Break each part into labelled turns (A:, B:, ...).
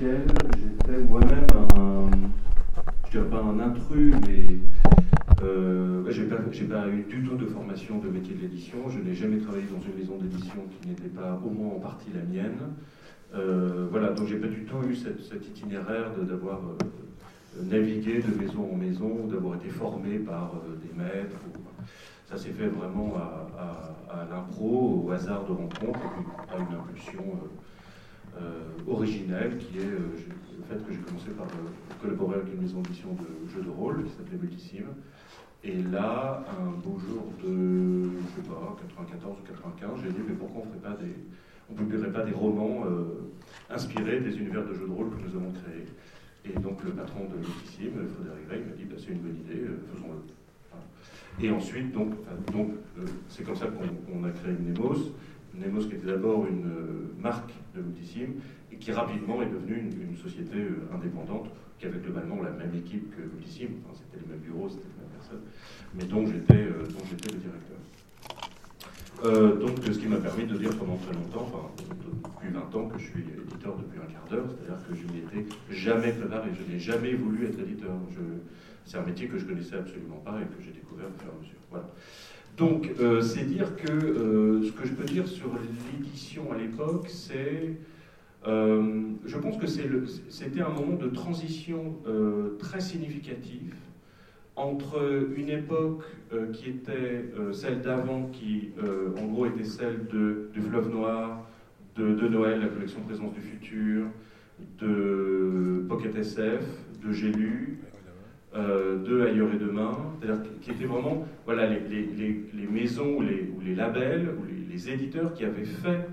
A: laquelle j'étais moi-même je dirais pas un intrus, mais j'ai pas eu du tout de formation de métier de l'édition. Je n'ai jamais travaillé dans une maison d'édition qui n'était pas au moins en partie la mienne. Voilà, donc j'ai pas du tout eu cet itinéraire d'avoir navigué de maison en maison, d'avoir été formé par des maîtres. Ça s'est fait vraiment à l'impro, au hasard de rencontre, et puis à une impulsion originelle qui est le fait que j'ai commencé par collaborer avec une maison d'édition de jeux de rôle qui s'appelait Multisim. Et là, un beau jour de, je sais pas, 94 ou 95, j'ai dit mais pourquoi on publierait pas des romans inspirés des univers de jeux de rôle que nous avons créés. Et donc le patron de Multisim, Frédéric Rey, m'a dit bah, c'est une bonne idée, faisons-le. Voilà. Et ensuite, c'est comme ça qu'on a créé Mnemos. Mnemos qui était d'abord une marque de Multisim et qui rapidement est devenue une société indépendante qui avait globalement la même équipe que Multisim. Enfin, c'était les mêmes bureaux, c'était les mêmes personnes, mais dont j'étais le directeur. Donc ce qui m'a permis de dire pendant très longtemps, enfin depuis 20 ans que je suis éditeur depuis un quart d'heure, c'est-à-dire que je n'y étais jamais préparé, je n'ai jamais voulu être éditeur. C'est un métier que je connaissais absolument pas et que j'ai découvert au fur et à mesure. Voilà. Donc c'est dire que ce que je peux dire sur l'édition à l'époque, c'est je pense que c'était un moment de transition très significatif entre une époque qui était celle d'avant, qui en gros était celle du Fleuve Noir, de Noël, la collection Présence du Futur, de Pocket SF, de J'ai lu, de Ailleurs et Demain, c'est-à-dire qui étaient vraiment voilà, les maisons ou les labels ou les éditeurs qui avaient fait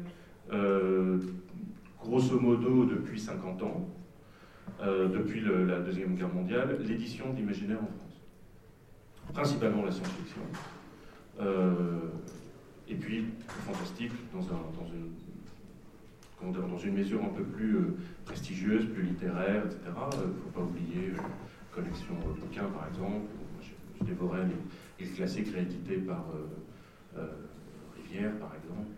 A: grosso modo depuis 50 ans, depuis la Deuxième Guerre mondiale, l'édition d'imaginaire en France. Principalement la science-fiction, et puis le fantastique dans une mesure un peu plus prestigieuse, plus littéraire, etc. Il ne faut pas oublier collection bouquins par exemple. Je dévorais les classiques réédités par Rivière par exemple.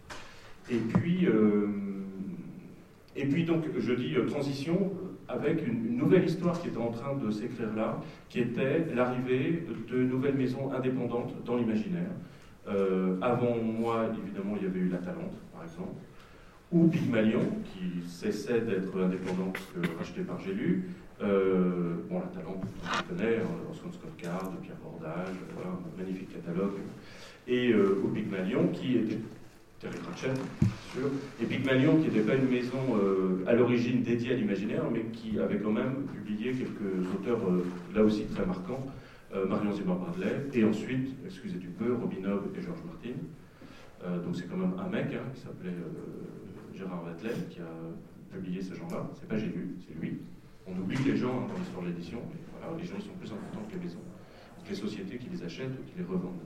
A: Et puis donc je dis transition avec une nouvelle histoire qui était en train de s'écrire là, qui était l'arrivée de nouvelles maisons indépendantes dans l'imaginaire. Avant moi, évidemment, il y avait eu La Talente, par exemple, ou Pygmalion, qui cessait d'être indépendante, rachetée par J'ai lu. Bon, La Talente, on connaît, Orson Scott Card, Pierre Bordage, voilà, un magnifique catalogue. Et au Pygmalion, qui était Terry Pratchett, sûr. Et Pygmalion, qui n'était pas une maison à l'origine dédiée à l'imaginaire, mais qui avait quand même publié quelques auteurs là aussi très marquants, Marion Zimmer Bradley, et ensuite, excusez du peu, Robin Hobb et George Martin. Donc c'est quand même un mec qui s'appelait Gérard Watley, qui a publié ces gens-là. C'est pas J'ai lu, c'est lui. On oublie les gens dans l'histoire de l'édition, mais voilà, les gens ils sont plus importants que les maisons, que les sociétés qui les achètent ou qui les revendent.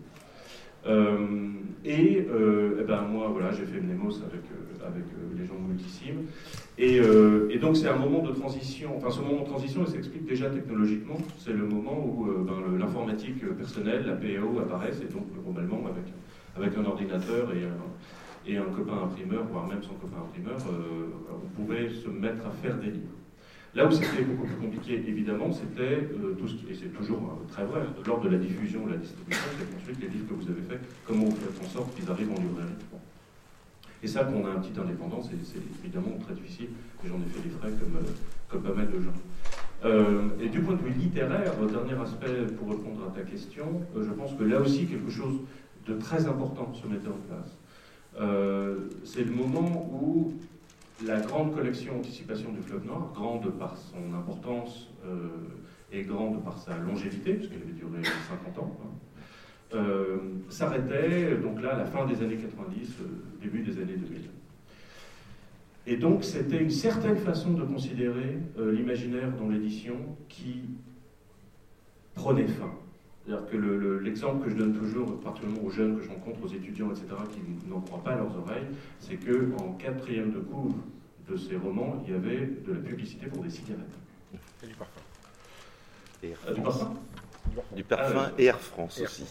A: Et ben moi voilà, j'ai fait Mnemos avec les gens de Multisim et donc c'est un moment de transition, enfin ce moment de transition il s'explique déjà technologiquement, c'est le moment où l'informatique personnelle, la PAO apparaissent et donc globalement avec un ordinateur et un copain imprimeur, voire même son copain imprimeur, on pouvait se mettre à faire des livres. Là où c'était beaucoup plus compliqué, évidemment, c'était tout ce qui, et c'est toujours très vrai, lors de la diffusion, la distribution, c'est qu'ensuite les livres que vous avez faits, comment vous faites en sorte qu'ils arrivent en librairie. Et ça, quand on a un petit indépendant, c'est évidemment très difficile, et j'en ai fait des frais comme pas mal de gens. Et du point de vue littéraire, dernier aspect pour répondre à ta question, je pense que là aussi quelque chose de très important se mettait en place. C'est le moment où la grande collection Anticipation du Fleuve Noir, grande par son importance et grande par sa longévité, puisqu'elle avait duré 50 ans, s'arrêtait donc là à la fin des années 90, début des années 2000. Et donc c'était une certaine façon de considérer l'imaginaire dans l'édition qui prenait fin. C'est-à-dire que l'exemple que je donne toujours, particulièrement aux jeunes que je rencontre, aux étudiants, etc., qui n'en croient pas à leurs oreilles, c'est qu'en quatrième de couve de ces romans, il y avait de la publicité pour des cigarettes.
B: Et du parfum.
A: Du parfum ?
B: Du parfum et Air France aussi.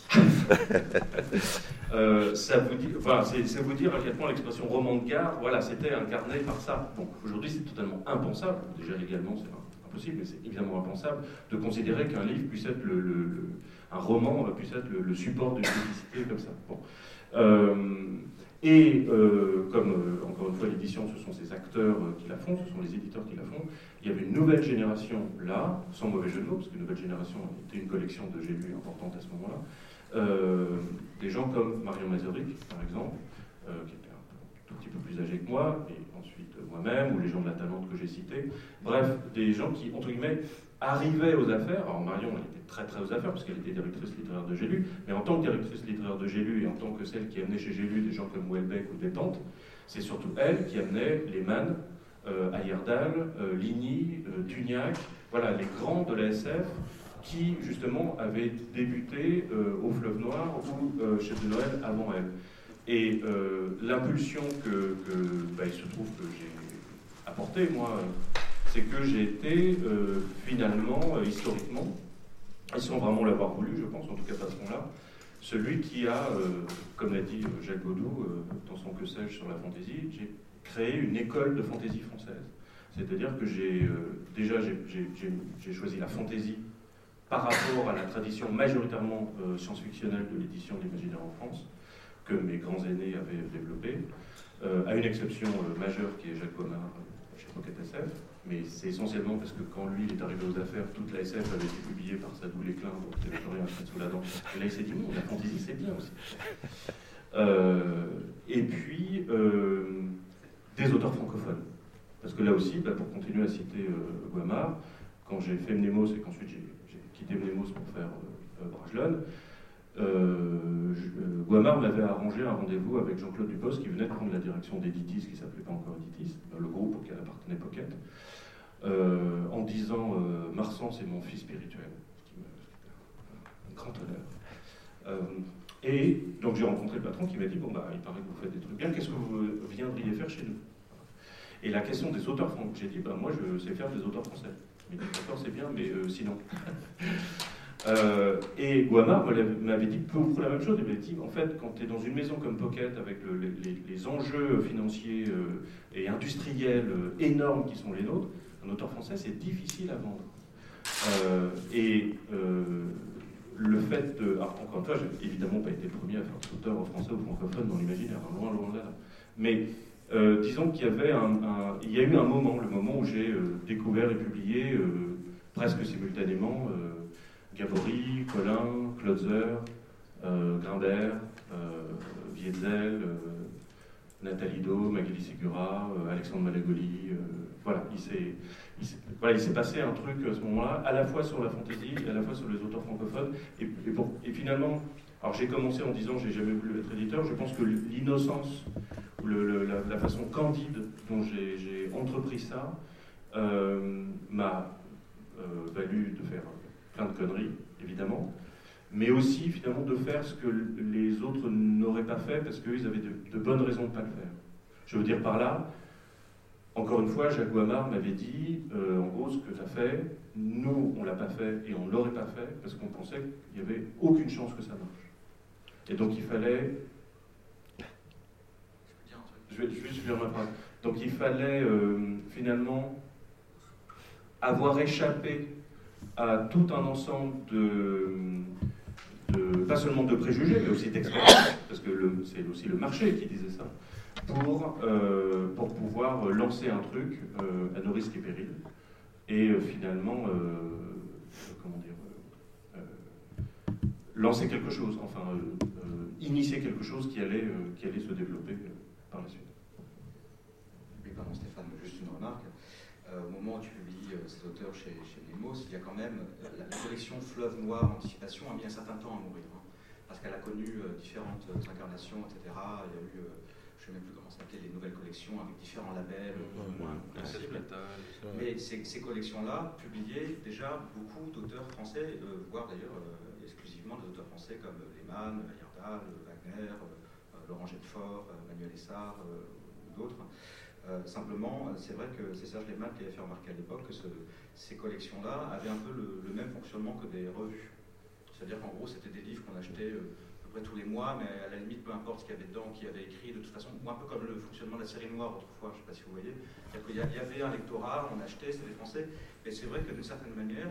A: Ça vous dit, enfin, c'est vous dire à quel point l'expression roman de gare, voilà, c'était incarné par ça. Bon, aujourd'hui c'est totalement impensable, déjà légalement c'est impossible, mais c'est évidemment impensable de considérer qu'un livre puisse être un roman puisse être le support d'une publicité comme ça. Bon. Comme encore une fois l'édition, ce sont ces acteurs qui la font, ce sont les éditeurs qui la font, il y avait une nouvelle génération là, sans mauvais jeu de mots, parce qu'une nouvelle génération était une collection de j'ai lu importante à ce moment-là, des gens comme Marion Mazurik, par exemple, qui était un tout petit peu plus âgé que moi, et ensuite moi-même, ou les gens de la Talente que j'ai cités, bref, des gens qui, entre guillemets, arrivaient aux affaires. Alors Marion, elle était très très aux affaires, parce qu'elle était directrice littéraire de J'ai lu, mais en tant que directrice littéraire de J'ai lu, et en tant que celle qui amenait chez J'ai lu des gens comme Houellebecq ou Détente, c'est surtout elle qui amenait Lehmann, Heyerdahl, Ligny, Tugnac, voilà, les grands de la SF qui, justement, avaient débuté au Fleuve Noir ou chez de Noël avant elle. Et l'impulsion il se trouve que j'ai apportée, moi, c'est que j'ai été, finalement, historiquement, et sans vraiment l'avoir voulu, je pense, en tout cas pas à ce moment-là, celui qui a, comme l'a dit Jacques Baudou dans son Que sais-je sur la fantaisie, j'ai créé une école de fantaisie française. C'est-à-dire que j'ai choisi la fantaisie par rapport à la tradition majoritairement science-fictionnelle de l'édition de l'imaginaire en France, que mes grands aînés avaient développé, à une exception majeure qui est Jacques Guamard chez Pocket SF, mais c'est essentiellement parce que quand lui est arrivé aux affaires, toute la SF avait été publiée par Sadou Léclin, donc il n'avait plus rien à faire sous la dent. Et là il s'est dit, non, la fantaisie c'est bien aussi. Et puis, des auteurs francophones. Parce que là aussi, pour continuer à citer Guamard, quand j'ai fait Mnemos et qu'ensuite j'ai quitté Mnemos pour faire Brajlon, Guamard m'avait arrangé un rendez-vous avec Jean-Claude Dupost qui venait de prendre la direction d'Editis, qui ne s'appelait pas encore Editis, le groupe auquel appartenait Pocket, en disant Marsan c'est mon fils spirituel, ce qui était un grand honneur. Et donc j'ai rencontré le patron qui m'a dit bon bah il paraît que vous faites des trucs bien, qu'est-ce que vous viendriez faire chez nous? Et la question des auteurs français, j'ai dit bah moi je sais faire des auteurs français. Mais d'accord c'est bien, mais sinon. Et Guamard m'avait dit pour la même chose, il m'avait dit en fait quand tu es dans une maison comme Pocket avec les enjeux financiers et industriels énormes qui sont les nôtres, un auteur français c'est difficile à vendre. Le fait de... Alors, encore une fois, j'ai évidemment pas été le premier à faire des auteurs français ou francophones dans l'imaginaire, loin de là. Mais disons qu'il y avait il y a eu un moment, le moment où j'ai découvert et publié presque simultanément Gabory, Collin, Klotzer, Grimbert, Vietzel, Nathalie Do, Magali Segura, Alexandre Malagoli. Voilà, il s'est passé un truc à ce moment-là, à la fois sur la fantaisie et à la fois sur les auteurs francophones. Et finalement, alors j'ai commencé en disant j'ai jamais voulu être éditeur. Je pense que l'innocence ou la façon candide dont j'ai entrepris ça m'a valu de faire plein de conneries, évidemment, mais aussi finalement de faire ce que les autres n'auraient pas fait parce qu'ils avaient de bonnes raisons de ne pas le faire. Je veux dire par là, encore une fois, Jacques Guamard m'avait dit, en gros, ce que tu as fait, nous, on ne l'a pas fait et on ne l'aurait pas fait parce qu'on pensait qu'il n'y avait aucune chance que ça marche. Et donc il fallait... Je vais juste finir ma phrase. Donc il fallait finalement avoir échappé à tout un ensemble pas seulement de préjugés, mais aussi d'expérience, parce que c'est aussi le marché qui disait ça, pour pouvoir lancer un truc à nos risques et périls, et finalement, lancer quelque chose, enfin, initier quelque chose qui allait se développer par la suite.
C: Oui, pardon Stéphane, juste une remarque. Au moment où tu publies ces auteurs chez Mnemos, il y a quand même la collection Fleuve Noir Anticipation a mis un certain temps à mourir, hein, parce qu'elle a connu différentes incarnations, etc. Il y a eu, je ne sais même plus comment ça s'appelait, les nouvelles collections avec différents labels, moins compréhensibles. Mais ces collections-là publiaient déjà beaucoup d'auteurs français, voire d'ailleurs exclusivement des auteurs français comme Lehmann, Heyerdahl, Wagner, Laurent Jetfort, Manuel Essard ou d'autres. Simplement, c'est vrai que c'est Serge Lehmann qui avait fait remarquer à l'époque que ces collections-là avaient un peu le même fonctionnement que des revues. C'est-à-dire qu'en gros, c'était des livres qu'on achetait à peu près tous les mois, mais à la limite, peu importe ce qu'il y avait dedans, qui avait écrit, de toute façon, un peu comme le fonctionnement de la série noire autrefois, je ne sais pas si vous voyez. Il y avait un lectorat, on achetait, c'était des Français, mais c'est vrai que d'une certaine manière,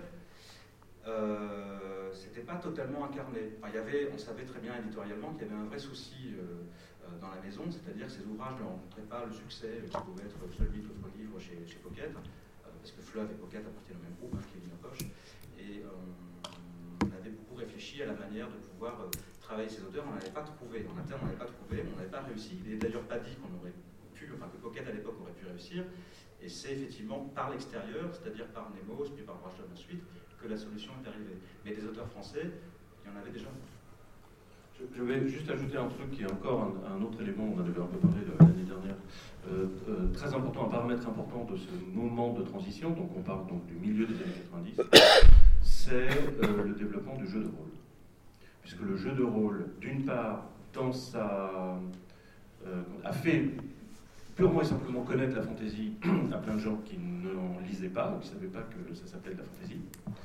C: c'était pas totalement incarné. Enfin, on savait très bien éditorialement qu'il y avait un vrai souci dans la maison, c'est-à-dire que ces ouvrages ne rencontraient pas le succès qui pouvait être celui d'autres livres chez Pocket, parce que Fleuve et Pocket appartiennent au même groupe, qui est Linopoche, et on avait beaucoup réfléchi à la manière de pouvoir travailler ces auteurs. On n'avait pas trouvé, en interne on n'avait pas trouvé, on n'avait pas réussi. Il n'est d'ailleurs pas dit qu'on aurait pu, enfin que Pocket à l'époque aurait pu réussir, et c'est effectivement par l'extérieur, c'est-à-dire par Nemos, puis par Brajlov ensuite, que la solution est arrivée. Mais des auteurs français, il y en avait déjà.
A: Je vais juste ajouter un truc qui est encore un autre élément, on en avait un peu parlé l'année dernière, très important, un paramètre important de ce moment de transition, donc on parle donc du milieu des années 90, c'est le développement du jeu de rôle. Puisque le jeu de rôle, d'une part, a fait purement et simplement connaître la fantaisie à plein de gens qui n'en lisaient pas, qui ne savaient pas que ça s'appelait de la fantaisie.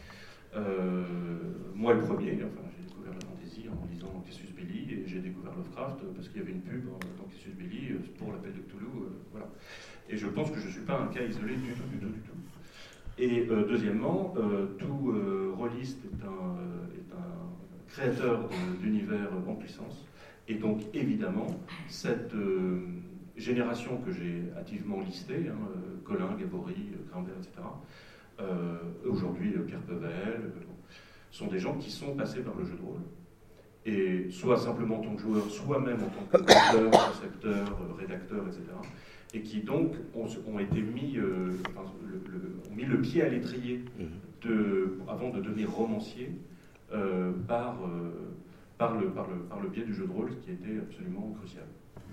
A: Moi le premier, enfin, j'ai découvert la fantaisie en lisant Cassius Belli, et j'ai découvert Lovecraft parce qu'il y avait une pub dans Cassius Belli pour l'appel de Cthulhu, voilà. Et je pense que je ne suis pas un cas isolé du tout. Et deuxièmement, tout rôliste est un créateur d'univers en puissance, et donc évidemment cette génération que j'ai hâtivement listée, Colin, Gabory, Grimbert, etc., aujourd'hui Pierre Pevel, sont des gens qui sont passés par le jeu de rôle, et soit simplement en tant que joueur, soit même en tant que auteur, concepteur, rédacteur, etc., et qui donc ont été mis, ont mis le pied à l'étrier avant de devenir romancier par le biais du jeu de rôle, qui était absolument crucial.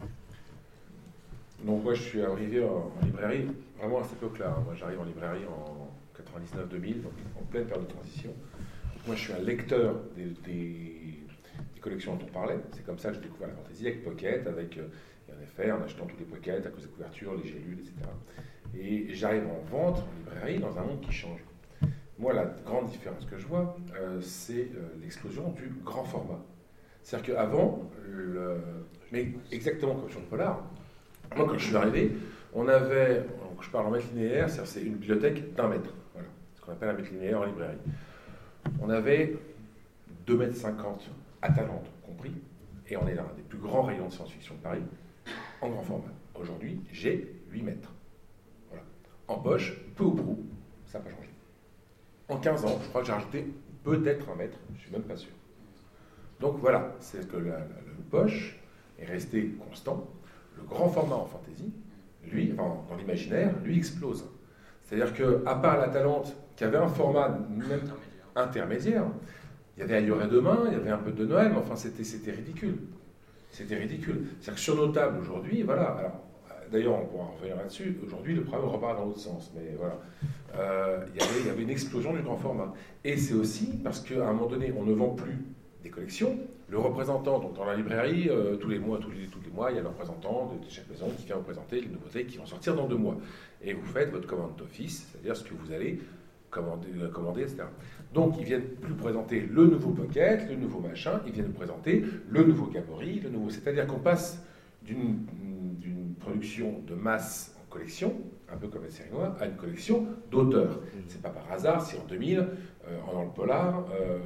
D: Donc moi je suis arrivé en librairie vraiment à cette époque-là. Moi j'arrive en librairie en 99-2000, donc en pleine période de transition. Donc, moi je suis un lecteur des collections dont on parlait. C'est comme ça que j'ai découvert la fantaisie avec Pocket, avec en effet en achetant tous les Pocket, à cause des couvertures, les gélules, etc. Et j'arrive en vente en librairie dans un monde qui change. Moi la grande différence que je vois, c'est l'explosion du grand format. C'est-à-dire qu'avant, mais exactement comme sur le polar, moi, quand je suis arrivé, on avait, je parle en mètre linéaire, c'est une bibliothèque d'1 mètre. Voilà, ce qu'on appelle un mètre linéaire en librairie. On avait 2,50 mètres Atalante compris, et on est là, un des plus grands rayons de science-fiction de Paris, en grand format. Aujourd'hui, j'ai 8 mètres. Voilà. En poche, peu ou prou, ça n'a pas changé. En 15 ans, je crois que j'ai rajouté peut-être 1 mètre, je ne suis même pas sûr. Donc voilà, c'est que le poche est resté constant. Le grand format en fantaisie, lui, enfin, dans l'imaginaire, lui explose. C'est-à-dire qu'à part la Talente, qui avait un format même intermédiaire, il y avait Ailleurs et Demain, il y avait un peu de Noël, mais enfin c'était ridicule. C'était ridicule. C'est-à-dire que sur nos tables aujourd'hui, voilà, alors, d'ailleurs on pourra revenir là-dessus, aujourd'hui le problème repart dans l'autre sens, mais voilà. Il y avait une explosion du grand format. Et c'est aussi parce qu'à un moment donné, on ne vend plus des collections. Le représentant, donc dans la librairie, tous les mois, il y a le représentant de chaque maison qui vient vous présenter les nouveautés qui vont sortir dans 2 mois. Et vous faites votre commande d'office, c'est-à-dire ce que vous allez commander, etc. Donc, ils viennent plus présenter le nouveau Pocket, le nouveau machin, ils viennent présenter le nouveau Gabory, le nouveau... C'est-à-dire qu'on passe d'une production de masse en collection, un peu comme la série noire, à une collection d'auteurs. C'est pas par hasard si en 2000, dans le polar,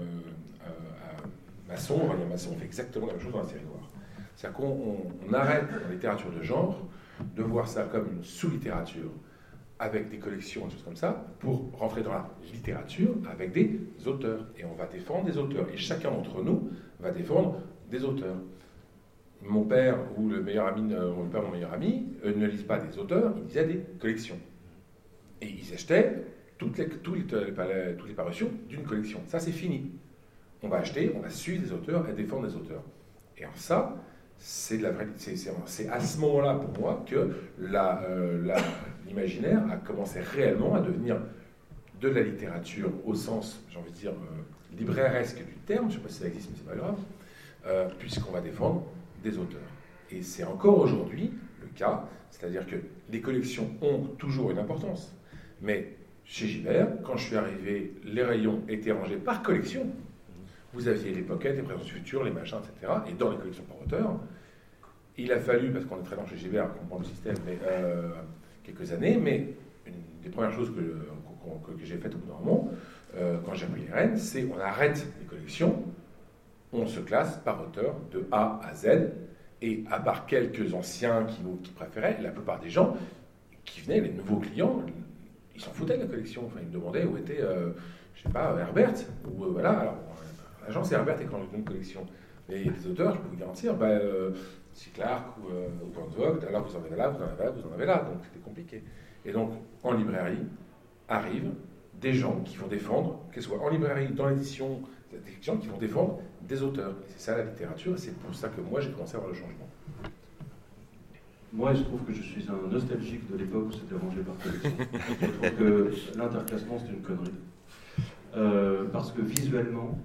D: Masson fait exactement la même chose dans la série noire. C'est-à-dire qu'on arrête dans la littérature de genre de voir ça comme une sous-littérature avec des collections, des choses comme ça, pour rentrer dans la littérature avec des auteurs. Et on va défendre des auteurs. Et chacun d'entre nous va défendre des auteurs. Mon père ou mon meilleur ami ne lisent pas des auteurs, ils lisaient des collections. Et ils achetaient toutes les parutions d'une collection. Ça, c'est fini. On va acheter, on va suivre des auteurs et défendre des auteurs. Et en ça, c'est de la vraie. C'est à ce moment-là, pour moi, que l'imaginaire a commencé réellement à devenir de la littérature au sens, j'ai envie de dire, librairesque du terme. Je ne sais pas si ça existe, mais c'est pas grave, puisqu'on va défendre des auteurs. Et c'est encore aujourd'hui le cas, c'est-à-dire que les collections ont toujours une importance. Mais chez Gibert, quand je suis arrivé, les rayons étaient rangés par collection. vous aviez les pockets, les présences du futur, les machins, etc. Et dans les collections par auteur, il a fallu, parce qu'on est très dans chez GBR, on comprend le système, mais quelques années, mais une des premières choses que j'ai faites au bout d'un moment, quand j'ai pris les rênes, c'est on arrête les collections, on se classe par auteur de A à Z, et à part quelques anciens qui préféraient, la plupart des gens qui venaient, les nouveaux clients, ils s'en foutaient de la collection. Enfin, ils me demandaient où était, je sais pas, Herbert, ou voilà, alors, l'agence c'est Herbert et quand on a une collection. Mais il y a des auteurs, je peux vous garantir, c'est Clark ou Van Vogt, alors vous en avez là, vous en avez là, vous en avez là, donc c'était compliqué. Et donc, en librairie, arrivent des gens qui vont défendre, qu'elles soient en librairie, dans l'édition, des gens qui vont défendre des auteurs. Et c'est ça la littérature, et c'est pour ça que moi j'ai commencé à voir le changement.
A: Moi, il se trouve que je suis un nostalgique de l'époque où c'était rangé par collection. Je trouve que l'interclassement, c'est une connerie. Parce que visuellement,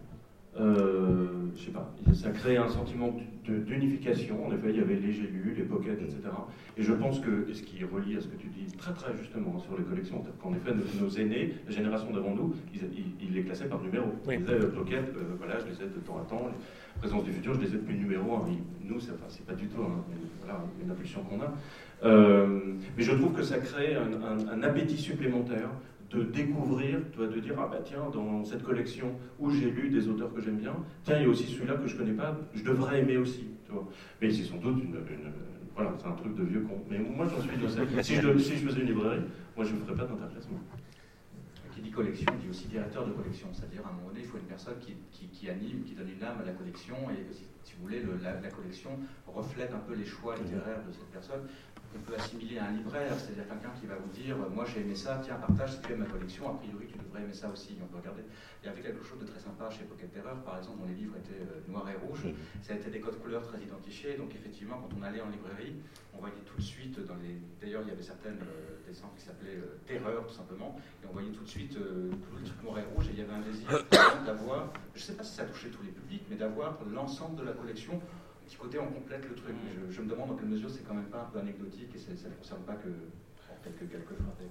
A: je sais pas, ça crée un sentiment d'unification. En effet, il y avait les Gélus, les pockets, etc. Et je pense que, et ce qui est relié à ce que tu dis très très justement sur les collections, qu'en effet, nos aînés, la génération d'avant nous, ils les classaient par numéro.
D: Oui.
A: Ils disaient, pocket, voilà, je les ai de temps à temps. Présence du futur, je les ai depuis numéro 1. Nous, c'est pas du tout une impulsion qu'on a. Mais je trouve que ça crée un appétit supplémentaire de découvrir, de dire, ah bah tiens, dans cette collection où j'ai lu des auteurs que j'aime bien, tiens, il y a aussi celui-là que je connais pas, je devrais aimer aussi. Tu vois. Mais c'est sans doute voilà, c'est un truc de vieux con. Mais moi, j'en suis innocent. Si je faisais une librairie, moi, je ne ferais pas d'interclassement.
C: Qui dit collection, dit aussi directeur de collection. C'est-à-dire, à un moment donné, il faut une personne qui anime, qui donne une âme à la collection. Et si vous voulez, la collection reflète un peu les choix littéraires de cette personne. On peut assimiler à un libraire, c'est-à-dire quelqu'un qui va vous dire, moi j'ai aimé ça, tiens, partage si tu aimes ma collection, a priori tu devrais aimer ça aussi. On peut regarder. Il y avait quelque chose de très sympa chez Pocket Terror, par exemple, dont les livres étaient noirs et rouges. Ça a été des codes couleurs très identifiés, donc effectivement, quand on allait en librairie, on voyait tout de suite, d'ailleurs il y avait certaines des centres qui s'appelaient Terreur, tout simplement, et on voyait tout de suite tout le truc noir et rouge, et il y avait un désir d'avoir, je ne sais pas si ça touchait tous les publics, mais d'avoir l'ensemble de la collection. Petit côté, on complète le truc. Je me demande dans quelle mesure c'est quand même pas un peu anecdotique et ça ne concerne pas que quelques frappés.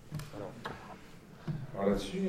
D: Alors là-dessus,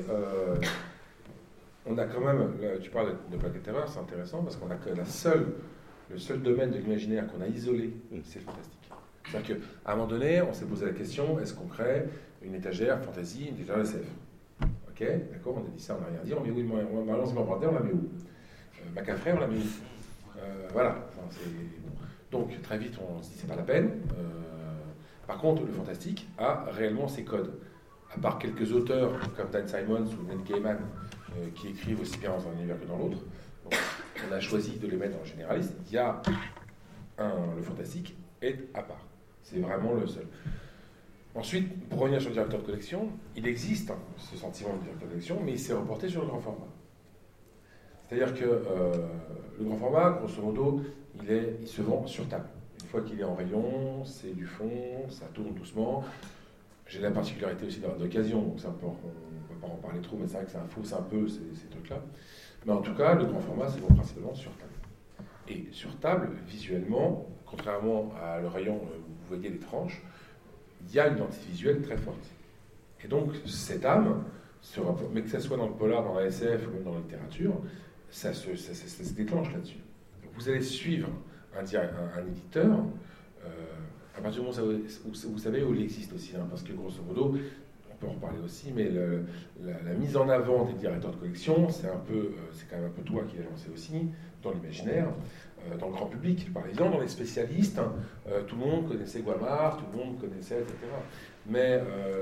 D: on a quand même, tu parles de Pocket Terror, c'est intéressant parce qu'on a que le seul domaine de l'imaginaire qu'on a isolé, c'est le fantastique. C'est-à-dire qu'à un moment donné, on s'est posé la question, est-ce qu'on crée une étagère fantasy, une étagère SF? Ok, d'accord, on a dit ça, on n'a rien dit, on met où Balance Morvanter, on la met où Macafrey, on la met où voilà. Donc très vite on se dit c'est pas la peine. Par contre le fantastique a réellement ses codes. À part quelques auteurs comme Dan Simmons ou Neil Gaiman qui écrivent aussi bien dans un univers que dans l'autre, on a choisi de les mettre en généraliste. Le fantastique est à part. C'est vraiment le seul. Ensuite, pour revenir sur le directeur de collection, il existe ce sentiment de directeur de collection, mais il s'est reporté sur le grand format. C'est-à-dire que le grand format, grosso modo, il se vend sur table. Une fois qu'il est en rayon, c'est du fond, ça tourne doucement. J'ai la particularité aussi d'avoir d'occasion, donc on ne peut pas en parler trop, mais c'est vrai que c'est un peu ces trucs-là. Mais en tout cas, le grand format, c'est bon principalement sur table. Et sur table, visuellement, contrairement à le rayon où vous voyez les tranches, il y a une identité visuelle très forte. Et donc, cette âme, mais que ce soit dans le polar, dans la SF ou même dans la littérature, ça se déclenche là-dessus. Donc vous allez suivre un éditeur à partir du moment où vous savez où il existe aussi, hein, parce que grosso modo, on peut en reparler aussi, mais la mise en avant des directeurs de collection, c'est quand même un peu toi qui l'as lancé aussi, dans l'imaginaire, dans le grand public, par exemple, dans les spécialistes, hein, tout le monde connaissait Guamard, tout le monde connaissait, etc. Mais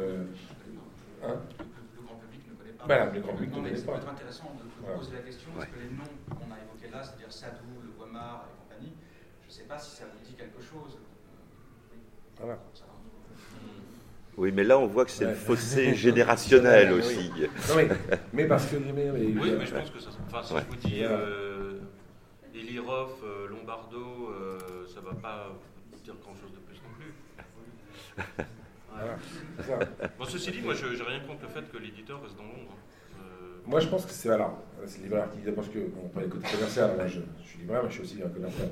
D: voilà, le grand public ne connaît pas.
C: Ça peut être intéressant de poser la question, parce que les noms qu'on a évoqués là, c'est-à-dire Sardou, Le Guamard et compagnie, je ne sais pas si ça vous dit quelque chose.
D: Voilà.
B: Oui, mais là, on voit que c'est le fossé générationnel aussi.
D: Non, mais parce que...
A: Oui, mais je pense que ça... Enfin, si je vous dis Elirov, Lombardo, ça ne va pas dire grand-chose de plus non plus.
D: Voilà, c'est ça.
A: Bon, ceci dit, moi, je n'ai rien contre le fait que l'éditeur reste dans l'ombre.
D: Moi, je pense que c'est voilà, c'est le libraire qui dit, parce que on parle du côté commercial. Moi, je suis libraire, mais je suis aussi un commercial.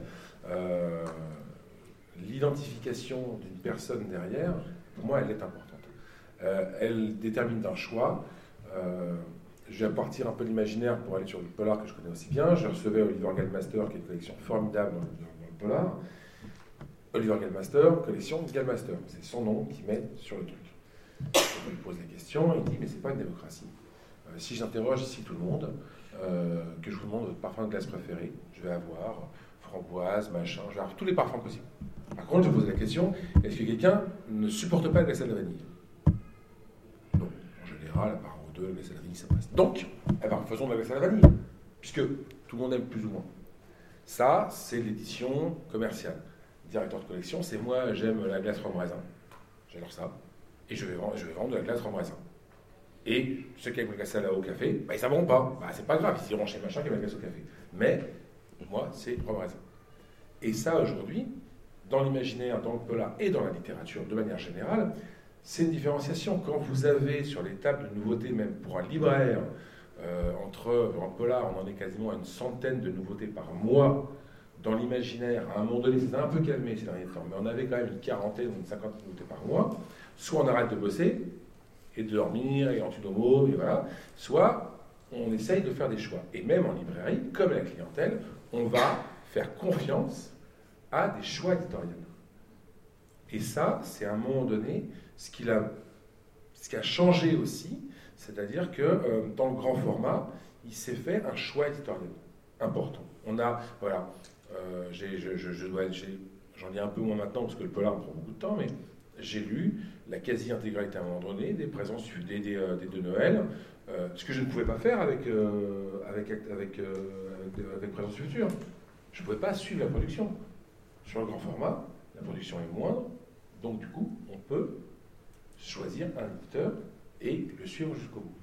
D: L'identification d'une personne derrière, pour moi, elle est importante. Elle détermine d'un choix je vais partir un peu de l'imaginaire pour aller sur le polar que je connais aussi bien. Je recevais Oliver Gallmaster, qui est une collection formidable dans le polar. Oliver Gallmaster, collection Gallmaster. C'est son nom qu'il met sur le truc. On lui pose la question, il dit mais c'est pas une démocratie. Si j'interroge ici tout le monde, que je vous demande votre parfum de glace préféré, je vais avoir framboise, machin, je vais avoir tous les parfums possibles. Par contre, je pose la question, est-ce que quelqu'un ne supporte pas la glace à la vanille? Non, en général, à part un ou deux, la glace à la vanille, ça passe. Donc, eh ben, faisons de la glace à la vanille, puisque tout le monde aime plus ou moins. Ça, c'est l'édition commerciale. Directeur de collection, c'est moi, j'aime la glace rhum raisin. J'adore ça. Et je vais vendre de la glace rhum raisin. Et ceux qui aiment la glace au café, bah, ils ne savront pas. Bah, c'est pas grave, ils iront chez machin qui aime la glace au café. Mais, moi, c'est rhum raisin. Et ça, aujourd'hui, dans l'imaginaire, dans le polar et dans la littérature, de manière générale, c'est une différenciation. Quand vous avez sur les tables de nouveautés, même pour un libraire, en polar, on en est quasiment à une centaine de nouveautés par mois. Dans l'imaginaire, à un moment donné, c'est un peu calmé ces derniers temps, mais on avait quand même une quarantaine ou une cinquantaine de nouveautés par mois. Soit on arrête de bosser, et de dormir, et en tunomo, et voilà. Soit on essaye de faire des choix. Et même en librairie, comme la clientèle, on va faire confiance à des choix éditoriaux. Et ça, c'est à un moment donné ce qui a changé aussi, c'est-à-dire que dans le grand format, il s'est fait un choix éditorial important. On a, voilà, j'en lis un peu moins maintenant parce que le polar me prend beaucoup de temps, mais j'ai lu la quasi-intégralité à un moment donné des présences des de Noël, ce que je ne pouvais pas faire avec Présence Future. Je ne pouvais pas suivre la production. Sur le grand format, la production est moindre, donc du coup, on peut choisir un éditeur et le suivre jusqu'au bout.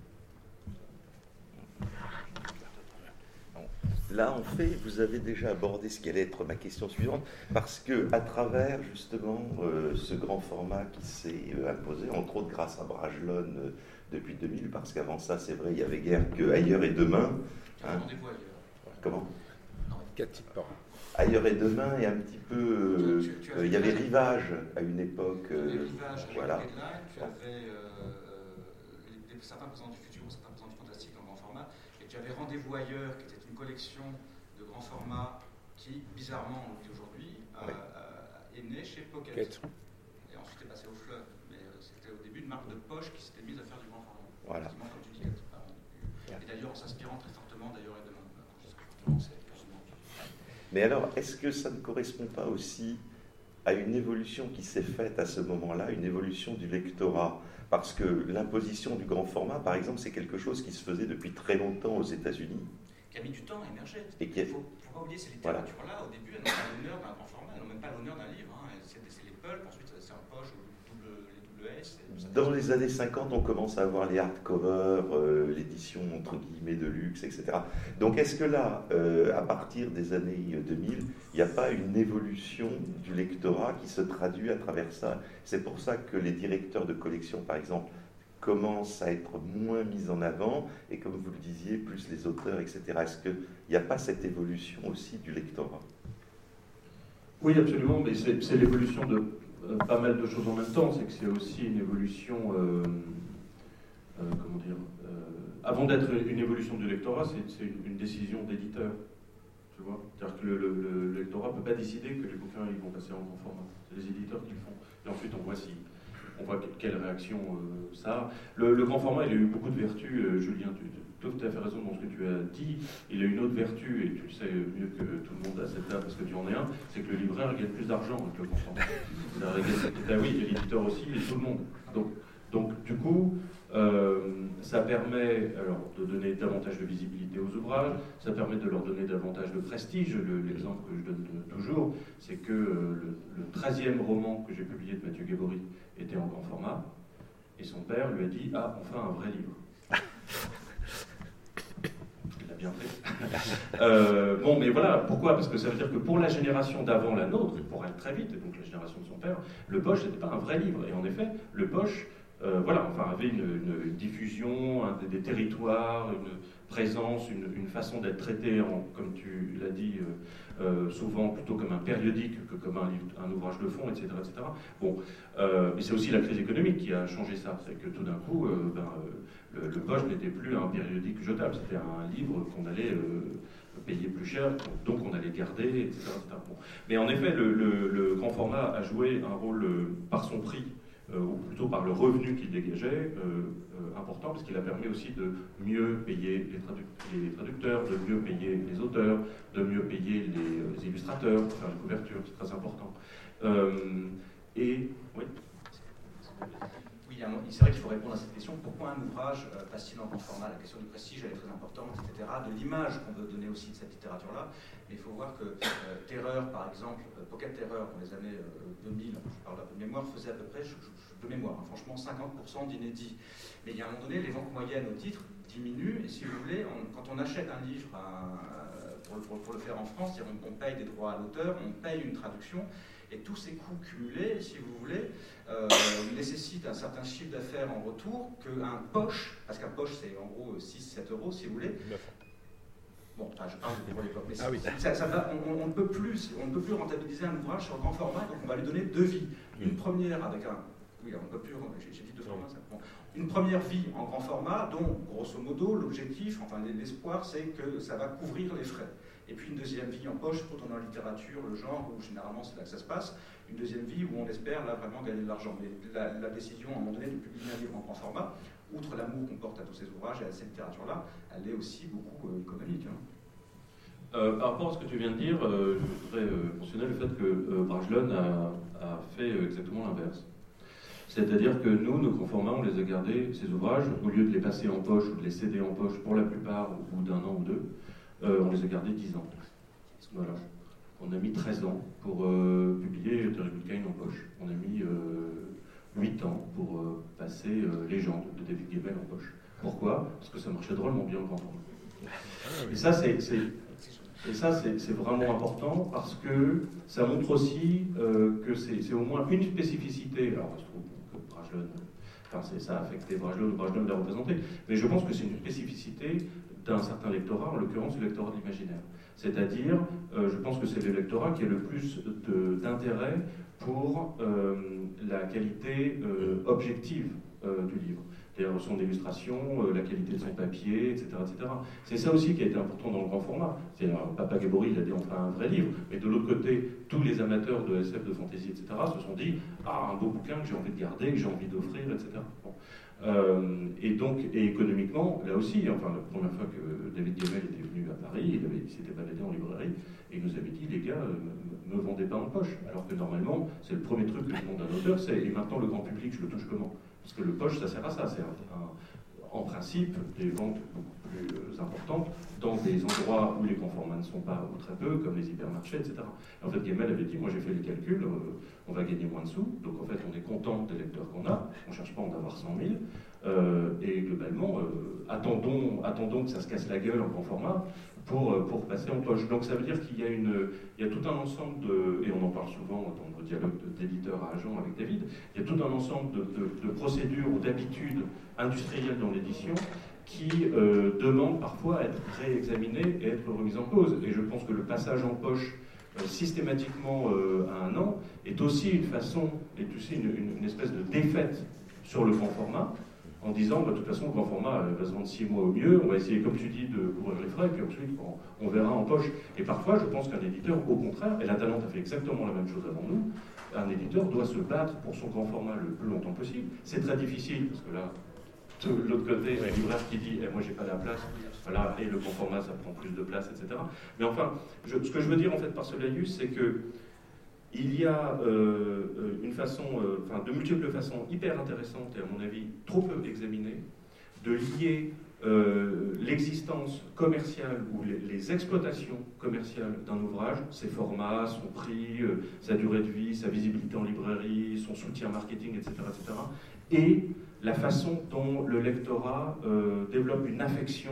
B: Là, en fait, vous avez déjà abordé ce qui allait être ma question suivante, parce que à travers justement ce grand format qui s'est imposé, entre autres grâce à Bragelonne depuis 2000, parce qu'avant ça, c'est vrai, il y avait guère que Ailleurs et Demain. Hein. Comment?
D: 4 titres par an.
B: Ailleurs et Demain et un petit peu, il y avait Rivage à une époque. Voilà.
C: Tu avais certains présents du futur, certains présents du fantastique en grand format, et tu avais Rendez-vous ailleurs, qui était une collection de grand format qui, bizarrement, on le dit aujourd'hui, est née chez Pocket. Et ensuite est passé au Fleuve. Mais c'était au début une marque de poche qui s'était mise à faire du grand format.
B: Voilà.
C: Comme tu dis, et d'ailleurs en s'inspirant très fortement d'Ailleurs et Demain.
B: Mais alors, est-ce que ça ne correspond pas aussi à une évolution qui s'est faite à ce moment-là, une évolution du lectorat? Parce que l'imposition du grand format, par exemple, c'est quelque chose qui se faisait depuis très longtemps aux États-Unis.
C: Qui a mis du temps à émerger.
B: Il
C: ne faut pas oublier ces littératures-là, au début, elles n'ont pas l'honneur d'un grand format, elles n'ont même pas l'honneur d'un livre. Hein. C'est les pulps, ensuite c'est un poche, les double S.
B: Dans les années 50, on commence à avoir les hardcovers, l'édition entre guillemets de luxe, etc. Donc est-ce que là, à partir des années 2000, il n'y a pas une évolution du lectorat qui se traduit à travers ça? C'est pour ça que les directeurs de collection, par exemple, commencent à être moins mis en avant, et comme vous le disiez, plus les auteurs, etc. Est-ce qu'il n'y a pas cette évolution aussi du lectorat?
A: Oui, absolument, mais c'est l'évolution de pas mal de choses en même temps. C'est que c'est aussi une évolution, comment dire, avant d'être une évolution du lectorat, c'est une décision d'éditeur. Tu vois, c'est-à-dire que le lectorat ne peut pas décider que les bouquins ils vont passer en grand format. C'est les éditeurs qui le font. Et ensuite, on voit quelle réaction ça a. Le grand format, il a eu beaucoup de vertus, Julien, tu as tout à fait raison dans ce que tu as dit. Il a une autre vertu, et tu le sais mieux que tout le monde à cette table, parce que tu en es un, c'est que le libraire gagne plus d'argent avec le grand format. Oui, l'éditeur aussi, et tout le monde. Donc du coup, ça permet alors, de donner davantage de visibilité aux ouvrages, ça permet de leur donner davantage de prestige. L'exemple que je donne toujours, c'est que le 13e roman que j'ai publié de Mathieu Gabory était en grand format, et son père lui a dit « Ah, enfin un vrai livre !» Il a bien fait. Bon, mais voilà, pourquoi? Parce que ça veut dire que pour la génération d'avant la nôtre, et pour elle très vite, et donc la génération de son père, le Poche n'était pas un vrai livre. Et en effet, le Poche avait une diffusion, des territoires, une présence, une façon d'être traité, comme tu l'as dit, souvent plutôt comme un périodique que comme un ouvrage de fond, etc. Bon, mais c'est aussi la crise économique qui a changé ça. C'est que tout d'un coup, Le Poche n'était plus un périodique jetable, c'était un livre qu'on allait payer plus cher, donc on allait garder, etc. Bon. Mais en effet, le grand format a joué un rôle par son prix, ou plutôt par le revenu qu'il dégageait, important, parce qu'il a permis aussi de mieux payer les traducteurs, de mieux payer les auteurs, de mieux payer les illustrateurs pour faire les couvertures, c'est très important. Oui.
C: Oui, c'est vrai qu'il faut répondre à cette question. Pourquoi un ouvrage passe-t-il en grand format? La question du prestige, elle est très importante, etc. De l'image qu'on veut donner aussi de cette littérature-là. Mais il faut voir que Terreur, par exemple, Pocket Terreur, dans les années 2000, je parle un peu de mémoire, faisait à peu près, de mémoire, franchement, 50% d'inédits. Mais il y a un moment donné, les ventes moyennes au titre diminuent. Et si vous voulez, quand on achète un livre pour le faire en France, on paye des droits à l'auteur, on paye une traduction. Et tous ces coûts cumulés, si vous voulez, nécessitent un certain chiffre d'affaires en retour qu'un poche, parce qu'un poche c'est en gros 6-7 euros si vous voulez. Bon, je parle pour l'époque, mais on ne peut plus rentabiliser un ouvrage sur grand format, donc on va lui donner deux vies. Une première avec un... Oui, on ne peut plus, j'ai dit deux formats. Bon. Une première vie en grand format, dont, grosso modo, l'objectif, enfin l'espoir, c'est que ça va couvrir les frais. Et puis une deuxième vie en poche, surtout dans la littérature, le genre, où généralement c'est là que ça se passe. Une deuxième vie où on espère là vraiment gagner de l'argent. Mais la décision, à un moment donné, de publier un livre en grand format, outre l'amour qu'on porte à tous ces ouvrages et à cette littérature-là, elle est aussi beaucoup économique.
A: Par rapport à ce que tu viens de dire, je voudrais mentionner le fait que Brajlon a fait exactement l'inverse. C'est-à-dire que nous, nos grands formats, on les a gardés, ces ouvrages, au lieu de les passer en poche ou de les céder en poche pour la plupart au bout d'un an ou deux, on les a gardés 10 ans. Voilà. On a mis 13 ans pour publier Terrible Kane en poche. On a mis 8 ans pour passer Légende de David Gemmell en poche. Pourquoi? Parce que ça marchait drôlement bien en grand format. Et ça, c'est vraiment important parce que ça montre aussi que c'est au moins une spécificité. Alors, il se trouve que Brajlon, ça a affecté Brajlon, Brajlon l'a représenté, mais je pense que c'est une spécificité d'un certain lectorat, en l'occurrence le lectorat de l'imaginaire. C'est-à-dire, je pense que c'est le lectorat qui a le plus d'intérêt pour la qualité objective du livre. C'est-à-dire son illustration, la qualité de son papier, etc. etc. C'est ça aussi qui a été important dans le grand format. Papa Gabory, il a dit on fera un vrai livre, mais de l'autre côté, tous les amateurs de SF, de fantasy, etc. se sont dit un beau bouquin que j'ai envie de garder, que j'ai envie d'offrir, etc. Bon. Et économiquement, là aussi, enfin la première fois que David Gemmell était venu à Paris, il s'était baladé en librairie et il nous avait dit les gars, me vendez pas en poche. Alors que normalement, c'est le premier truc que je demande à un auteur, c'est et maintenant le grand public, je le touche comment? Parce que le poche, ça sert à ça. C'est en principe des ventes beaucoup plus importantes dans des endroits où les grands formats ne sont pas ou très peu, comme les hypermarchés, etc. Et en fait, Gemmell avait dit, moi j'ai fait les calculs, on va gagner moins de sous, donc en fait on est content des lecteurs qu'on a, on ne cherche pas à en avoir 100 000, et globalement, attendons que ça se casse la gueule en grand format pour passer en poche. Donc ça veut dire qu'il y a tout un ensemble et on en parle souvent dans nos dialogues d'éditeur à agent avec David, il y a tout un ensemble de procédures ou d'habitudes industrielles dans l'édition qui demandent parfois à être réexaminées et être remises en cause. Et je pense que le passage en poche systématiquement à un an est aussi une espèce de défaite sur le grand format, en disant, de toute façon, le grand format va se vendre 6 mois au mieux, on va essayer, comme tu dis, de couvrir les frais, puis ensuite, on verra en poche. Et parfois, je pense qu'un éditeur, au contraire, et La Talente a fait exactement la même chose avant nous, un éditeur doit se battre pour son grand format le plus longtemps possible. C'est très difficile, parce que là, de l'autre côté, le libraire qui dit moi j'ai pas la place, voilà, et le grand format ça prend plus de place, etc. Mais enfin, ce que je veux dire en fait par ce laïus, c'est que il y a une façon, de multiples façons hyper intéressantes et à mon avis trop peu examinées, de lier l'existence commerciale ou les exploitations commerciales d'un ouvrage, ses formats, son prix, sa durée de vie, sa visibilité en librairie, son soutien marketing, etc., et la façon dont le lectorat développe une affection.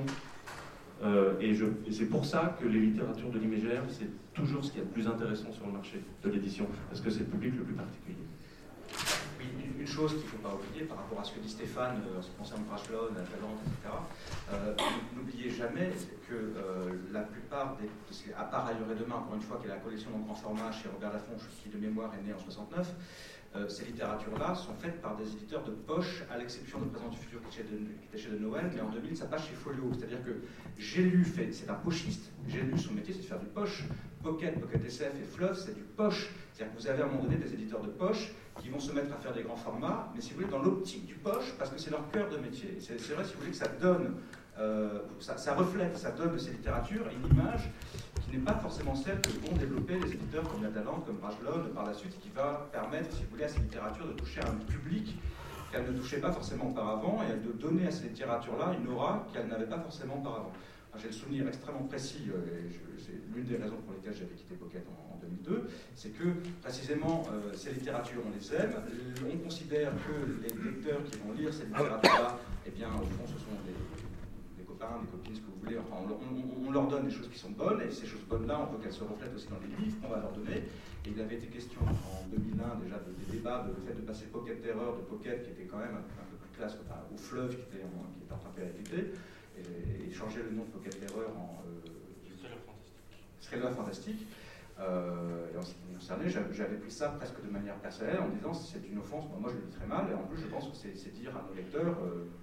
A: Et c'est pour ça que les littératures de l'imaginaire, c'est toujours ce qu'il y a de plus intéressant sur le marché de l'édition, parce que c'est le public le plus particulier.
C: Oui, une chose qu'il ne faut pas oublier par rapport à ce que dit Stéphane en ce qui concerne Brajlon, La Talente, etc. N'oubliez jamais que la plupart à part Ailleurs et Demain, encore une fois, qui est la collection en grand format chez Robert Laffont, qui de mémoire est né en 69, ces littératures-là sont faites par des éditeurs de poche, à l'exception de Présence du futur qui était chez De Noël, mais en 2000 ça passe chez Folio. C'est-à-dire que j'ai lu, c'est un pochiste, j'ai lu, son métier c'est de faire du poche. Pocket SF et Fluff c'est du poche. C'est-à-dire que vous avez à un moment donné des éditeurs de poche qui vont se mettre à faire des grands formats, mais si vous voulez dans l'optique du poche, parce que c'est leur cœur de métier. C'est vrai si vous voulez que ça donne, ça reflète, ça donne de ces littératures une image qui n'est pas forcément celle que vont développer les éditeurs comme La Talente, comme Brajlon, par la suite, qui va permettre, si vous voulez, à ces littératures de toucher un public qu'elle ne touchait pas forcément auparavant et de donner à ces littératures-là une aura qu'elle n'avait pas forcément auparavant. J'ai le souvenir extrêmement précis, et c'est l'une des raisons pour lesquelles j'avais quitté Pocket en 2002, c'est que précisément ces littératures, on les aime, on considère que les lecteurs qui vont lire ces littératures-là, eh bien, au fond, ce sont des copains, des copines, ce que vous voulez, enfin, on leur donne des choses qui sont bonnes, et ces choses bonnes-là, on veut qu'elles se reflètent aussi dans les livres qu'on va leur donner. Et il avait été question en 2001 déjà des débats de le fait de passer Pocket Terror de Pocket, qui était quand même un peu plus classe, au Fleuve, qui était en train de péricliter, et changer le nom de Pocket Terror en Thriller Fantastique. Et en ce qui me concernait, j'avais pris ça presque de manière personnelle en me disant c'est une offense, moi je le dis très mal, et en plus je pense que c'est dire à nos lecteurs.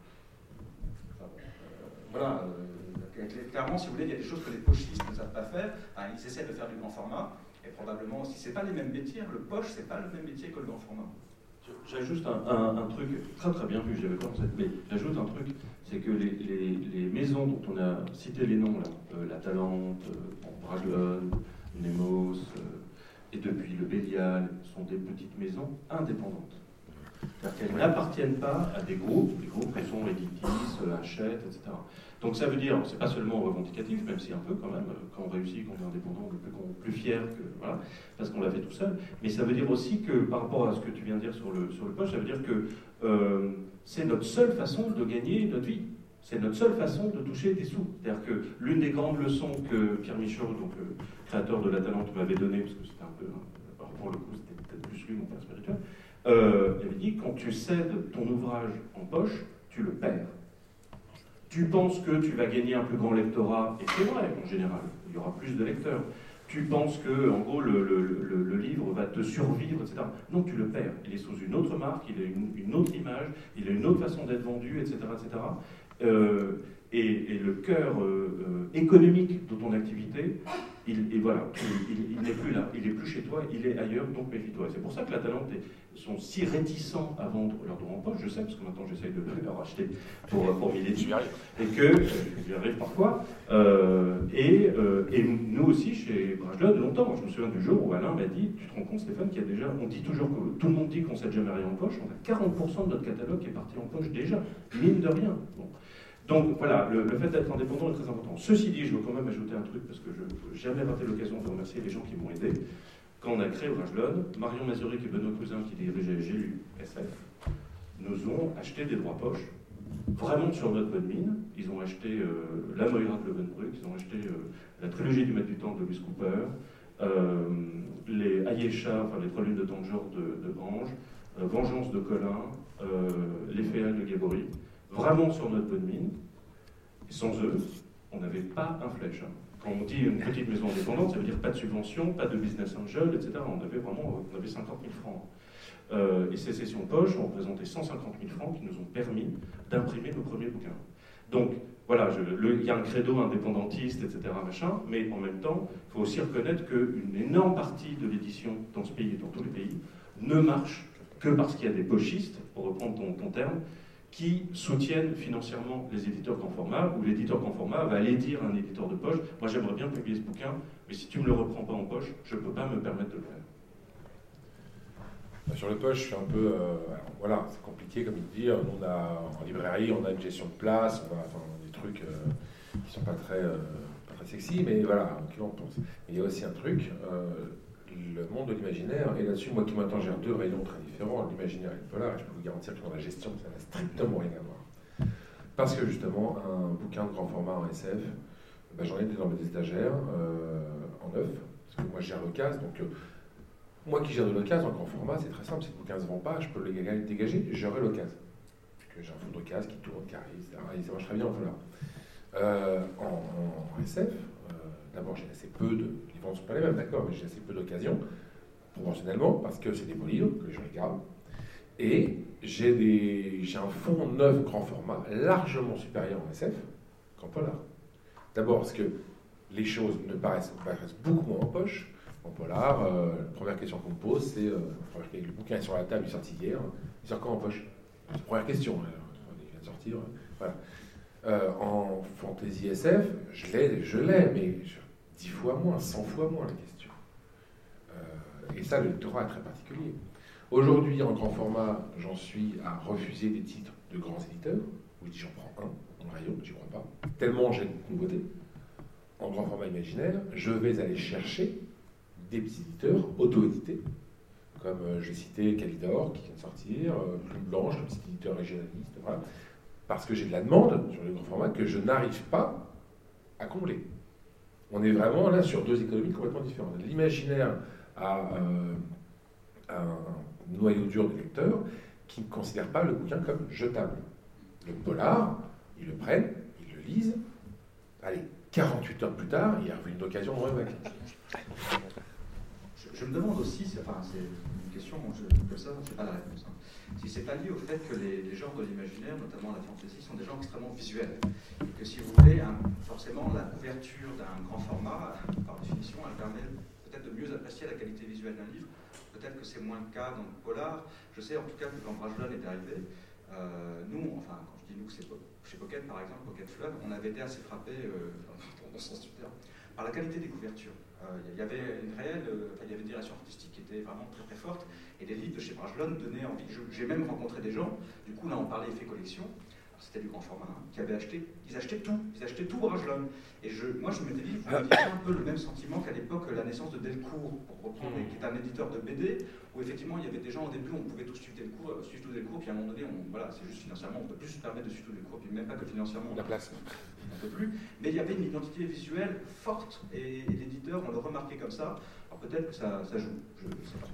C: Voilà, clairement, si vous voulez, il y a des choses que les pochistes ne savent pas faire. Ils essaient de faire du grand format, et probablement aussi, c'est pas les mêmes métiers. Le poche, c'est pas le même métier que le grand format.
A: J'ajoute un truc très bien vu, je l'avais pas pensé, mais j'ajoute un truc, c'est que les maisons dont on a cité les noms, là, La Talente, Brajlon, Nemos, et depuis le Bélial, sont des petites maisons indépendantes. C'est-à-dire qu'elles n'appartiennent pas à des groupes qui sont Editis, Hachette, etc. Donc ça veut dire, c'est pas seulement revendicatif, même si un peu quand même, quand on réussit, quand on est indépendant, on est plus fier que, voilà, parce qu'on l'a fait tout seul, mais ça veut dire aussi que, par rapport à ce que tu viens de dire sur le poche, ça veut dire que c'est notre seule façon de gagner notre vie. C'est notre seule façon de toucher des sous. C'est-à-dire que l'une des grandes leçons que Pierre Michaud, donc le créateur de La Talente, m'avait donné, parce que c'était un peu, pour le coup, c'était peut-être plus lui, mon père spirituel, il avait dit, quand tu cèdes ton ouvrage en poche, tu le perds. Tu penses que tu vas gagner un plus grand lectorat, et c'est vrai en général, il y aura plus de lecteurs. Tu penses que, en gros, le livre va te survivre, etc. Non, tu le perds. Il est sous une autre marque, il a une autre image, il a une autre façon d'être vendu, etc. Et le cœur économique de ton activité, il n'est plus là, il n'est plus chez toi, il est ailleurs, donc méfie-toi. C'est pour ça que La Talente sont si réticents à vendre leurs droits en poche, je sais, parce que maintenant j'essaye de leur acheter pour militer, et que j'y arrive parfois, et nous aussi chez Brajlon, longtemps, je me souviens du jour où Alain m'a dit, tu te rends compte Stéphane, qu'il y a déjà, on dit toujours que tout le monde dit qu'on ne sait jamais rien en poche, on a 40% de notre catalogue qui est parti en poche déjà, mine de rien. Bon. Donc voilà, le fait d'être indépendant est très important. Ceci dit, je veux quand même ajouter un truc, parce que je n'ai jamais raté l'occasion de remercier les gens qui m'ont aidé. Quand on a créé Brajlon, Marion Mazuric et Benoît Cousin, qui dirigeaient GLU SF, nous ont acheté des droits poche, vraiment sur notre bonne mine. Ils ont acheté La Moira de Lovenbruck, ils ont acheté la trilogie du Maître du Temps de Lewis Cooper, les Ayesha, enfin les Trois Lunes de Tanjore de Grange, Vengeance de Colin, Les Féales de Gabory, vraiment sur notre bonne mine. Et sans eux, on n'avait pas un flèche. Quand on dit une petite maison indépendante, ça veut dire pas de subvention, pas de business angel, etc. On avait 50 000 francs. Et ces sessions poche ont représenté 150 000 francs qui nous ont permis d'imprimer nos premiers bouquins. Donc, voilà, il y a un credo indépendantiste, etc., machin, mais en même temps, il faut aussi reconnaître qu'une énorme partie de l'édition dans ce pays et dans tous les pays ne marche que parce qu'il y a des pochistes, pour reprendre ton terme, qui soutiennent financièrement les éditeurs grand format, où l'éditeur grand format va aller dire à un éditeur de poche, moi j'aimerais bien publier ce bouquin, mais si tu ne me le reprends pas en poche, je ne peux pas me permettre de le faire.
D: Sur le poche, je suis un peu... voilà, c'est compliqué, comme il dit. On a, en librairie, on a une gestion de place, on a des trucs qui ne sont pas très sexy, mais voilà, qui on pense. Il y a aussi un truc, le monde de l'imaginaire, et là-dessus, moi qui maintenant gère deux rayons très différents, l'imaginaire et le polar, et je peux vous garantir que dans la gestion, ça n'a strictement rien à voir. Parce que justement, un bouquin de grand format en SF, j'en ai dans mes étagères, en neuf, parce que moi je gère l'occasion, donc moi qui gère de l'occasion en grand format, c'est très simple, si le bouquin ne se vend pas, je peux le dégager, j'aurai l'occasion. J'ai un fond d'occasion qui tourne, qui arrive, etc. Et ça marche très bien en polar. En SF, d'abord j'ai assez peu de... Les ventes ne sont pas les mêmes, d'accord, mais j'ai assez peu d'occasions. proportionnellement, parce que c'est des beaux livres, que les gens les gardent. Et j'ai un fonds neuf grand format largement supérieur en SF qu'en polar. D'abord parce que les choses me paraissent beaucoup moins en poche. En polar, la première question qu'on me pose, c'est le bouquin est sur la table, il est sorti hier, il sort quand en poche? C'est la première question, il vient de sortir. Voilà. En fantasy SF, je l'ai, mais 10 fois moins, 100 fois moins la question. Et ça, le lectorat est très particulier. Aujourd'hui, en grand format, j'en suis à refuser des titres de grands éditeurs, où je dis j'en prends un, en rayon, j'y crois pas, tellement j'ai de nouveautés. En grand format imaginaire, je vais aller chercher des petits éditeurs auto-édités, comme je vais citer Calidor, qui vient de sortir, Plume Blanche, le petit éditeur régionaliste, voilà, parce que j'ai de la demande sur le grand format que je n'arrive pas à combler. On est vraiment là sur deux économies complètement différentes. L'imaginaire a un noyau dur de lecteurs qui ne considèrent pas le bouquin comme jetable. Le polar, ils le prennent, ils le lisent. Allez, 48 heures plus tard, il y a revenu une occasion de remettre.
C: Je me demande aussi, c'est une question, comme ça, c'est pas la réponse. Si c'est pas lié au fait que les genres de l'imaginaire, notamment la fantasy, sont des genres extrêmement visuels. Et que si vous voulez, forcément, la couverture d'un grand format, par définition, elle permet peut-être de mieux apprécier la qualité visuelle d'un livre. Peut-être que c'est moins le cas dans le polar. Je sais en tout cas que quand Brajlon est arrivé, nous, enfin, quand je dis nous, c'est chez Pocket par exemple, Pocket Flood, on avait été assez frappés, dans ce sens du terme, par la qualité des couvertures. Il y avait il y avait une direction artistique qui était vraiment très très forte, et les livres de chez Brajlon donnaient envie. J'ai même rencontré des gens, du coup là on parlait effet collection, c'était du grand format, qui avaient acheté, ils achetaient tout Brajlon. Et moi je m'étais dit, vous aviez un peu le même sentiment qu'à l'époque la naissance de Delcourt, pour reprendre, qui est un éditeur de BD, où effectivement il y avait des gens au début, on pouvait tous suivre tout Delcourt, puis à un moment donné, voilà, c'est juste financièrement, on ne peut plus se permettre de suivre tout Delcourt, puis même pas que financièrement.
D: La place.
C: On ne peut plus, mais il y avait une identité visuelle forte, et l'éditeur, on le remarquait comme ça. Alors peut-être que ça joue, je ne sais pas.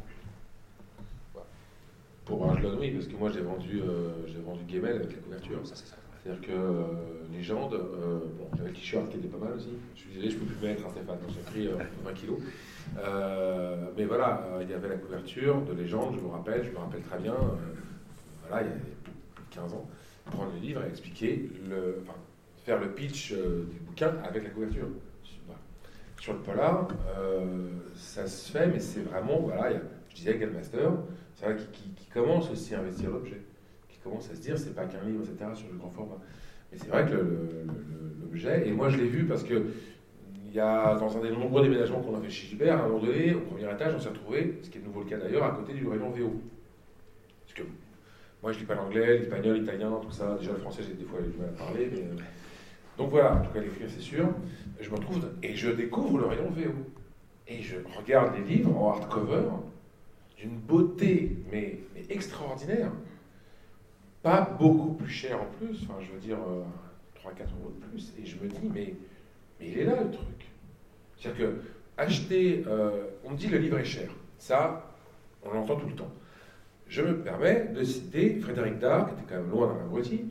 D: Pour Brajlon, oui, parce que moi j'ai vendu Gmail avec la couverture.
C: Ça, c'est ça.
D: C'est-à-dire que Légende, bon, j'avais le t-shirt qui était pas mal aussi. Je suis désolé, je ne peux plus mettre, hein, Stéphane, donc j'ai pris 20 kilos. Mais voilà, il y avait la couverture de Légende, je me rappelle très bien, voilà, il y a plus de 15 ans, prendre le livre et expliquer, faire le pitch du bouquin avec la couverture. Voilà. Sur le polar, ça se fait, mais c'est vraiment, voilà, je disais Galmaster, c'est vrai qui commence aussi à investir l'objet, qui commence à se dire, c'est pas qu'un livre, etc., sur le grand format. Mais c'est vrai que l'objet, et moi je l'ai vu parce que il y a, dans un des nombreux déménagements qu'on a fait chez Gilbert, à un moment donné, au premier étage, on s'est retrouvé, ce qui est de nouveau le cas d'ailleurs, à côté du rayon VO. Parce que moi je lis pas l'anglais, l'espagnol, l'italien, tout ça, déjà le français j'ai des fois du mal à parler, mais... Donc voilà, en tout cas l'écrire c'est sûr, je me retrouve, et je découvre le rayon VO. Et je regarde les livres en hardcover, d'une beauté, mais extraordinaire. Pas beaucoup plus cher en plus, enfin je veux dire 3-4 euros de plus, et je me dis, mais il est là le truc. C'est-à-dire que acheter, on me dit le livre est cher, ça on l'entend tout le temps. Je me permets de citer Frédéric Dard, qui était quand même loin dans la Bretagne,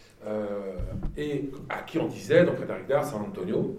D: et à qui on disait, donc Frédéric Dard, San Antonio,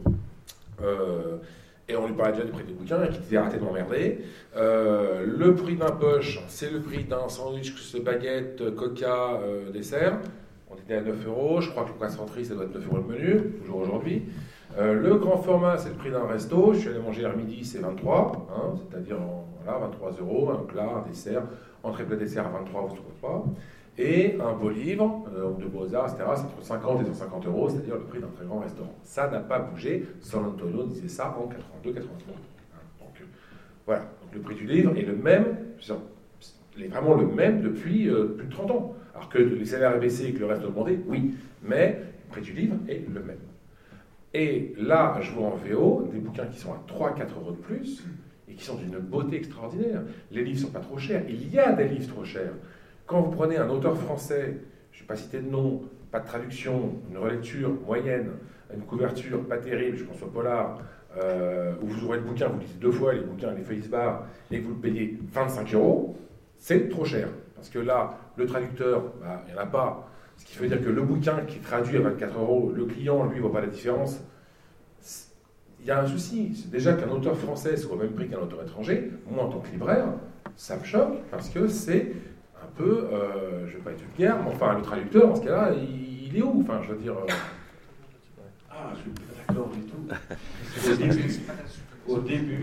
D: et on lui parlait déjà du prix des bouquins, et qui disait arrêtez de m'emmerder. Le prix d'un poche, c'est le prix d'un sandwich, baguette, coca, dessert. On était à 9 euros. Je crois que le concentris, ça doit être 9 euros le menu, toujours aujourd'hui. Le grand format, c'est le prix d'un resto. Je suis allé manger à midi, c'est 23, hein, c'est-à-dire voilà, 23 euros, un plat, un dessert, entrée plat dessert à 23 ou 33. Et un beau livre, de Beaux-Arts, etc., c'est entre 50 et 150 euros, c'est-à-dire le prix d'un très grand restaurant. Ça n'a pas bougé. San Antonio disait ça en 82-83. Donc voilà, donc le prix du livre est le même, il est vraiment le même depuis plus de 30 ans. Alors que les salaires aient baissé et que le reste a augmenté, oui, mais le prix du livre est le même. Et là, je vois en VO des bouquins qui sont à 3-4 euros de plus et qui sont d'une beauté extraordinaire. Les livres ne sont pas trop chers. Il y a des livres trop chers. Quand vous prenez un auteur français, je ne vais pas citer de nom, pas de traduction, une relecture moyenne, une couverture pas terrible, je pense au polar, où vous ouvrez le bouquin, vous lisez 2 fois les bouquins, les feuilles barres, et que vous le payez 25 euros, c'est trop cher. Parce que là, le traducteur, il n'y en a pas. Ce qui veut dire que le bouquin qui est traduit à 24 euros, le client, lui, ne voit pas la différence. il y a un souci. C'est déjà qu'un auteur français soit au même prix qu'un auteur étranger. Moi, en tant que libraire, ça me choque parce que c'est un peu, je ne vais pas être vulgaire, mais enfin, le traducteur, en ce cas-là, il est où? Enfin, je veux dire.
A: Ah, je suis pas d'accord du tout. Au début,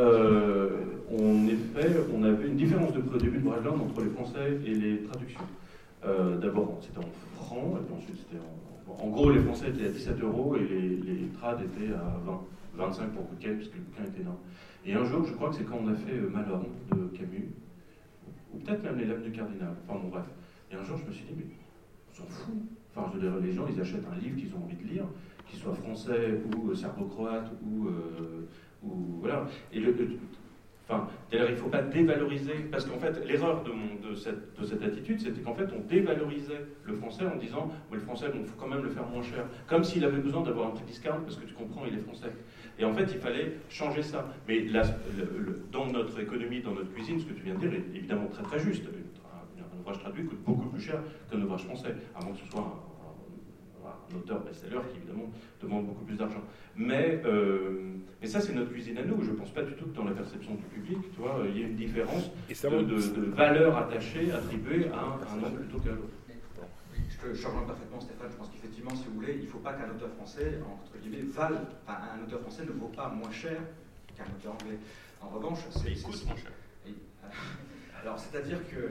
A: on avait une différence de prix au début de Brageland entre les Français et les traductions. D'abord, c'était en francs, et puis ensuite c'était en gros, les Français étaient à 17 € et les trades étaient à 20, 25 pour Bouquet, puisque le bouquin était énorme. Et un jour, je crois que c'est quand on a fait Malorme de Camus, ou peut-être même Les Lames du Cardinal, enfin bon, bref. Et un jour, je me suis dit, mais on s'en fout. Enfin, je veux dire, les gens, ils achètent un livre qu'ils ont envie de lire, qu'il soit français ou serbo-croate ou voilà. Et enfin, d'ailleurs, il ne faut pas dévaloriser, parce qu'en fait, l'erreur de cette attitude, c'était qu'en fait, on dévalorisait le français en disant, le français, il faut quand même le faire moins cher, comme s'il avait besoin d'avoir un petit discount, parce que tu comprends, il est français. Et en fait, il fallait changer ça. Mais là, dans notre économie, dans notre cuisine, ce que tu viens de dire est évidemment très très juste. Un ouvrage traduit coûte beaucoup plus cher qu'un ouvrage français, à moins que ce soit un auteur best-seller qui évidemment demande beaucoup plus d'argent. Mais ça, c'est notre cuisine à nous. Je ne pense pas du tout que dans la perception du public, tu vois, il y ait une différence de valeur attachée, attribuée à un nom plutôt qu'à l'autre.
C: Je rejoins parfaitement Stéphane. Je pense qu'effectivement, si vous voulez, il ne faut pas qu'un auteur français, entre guillemets, un auteur français ne vaut pas moins cher qu'un auteur anglais. En revanche,
E: il coûte moins cher.
C: Alors, c'est-à-dire que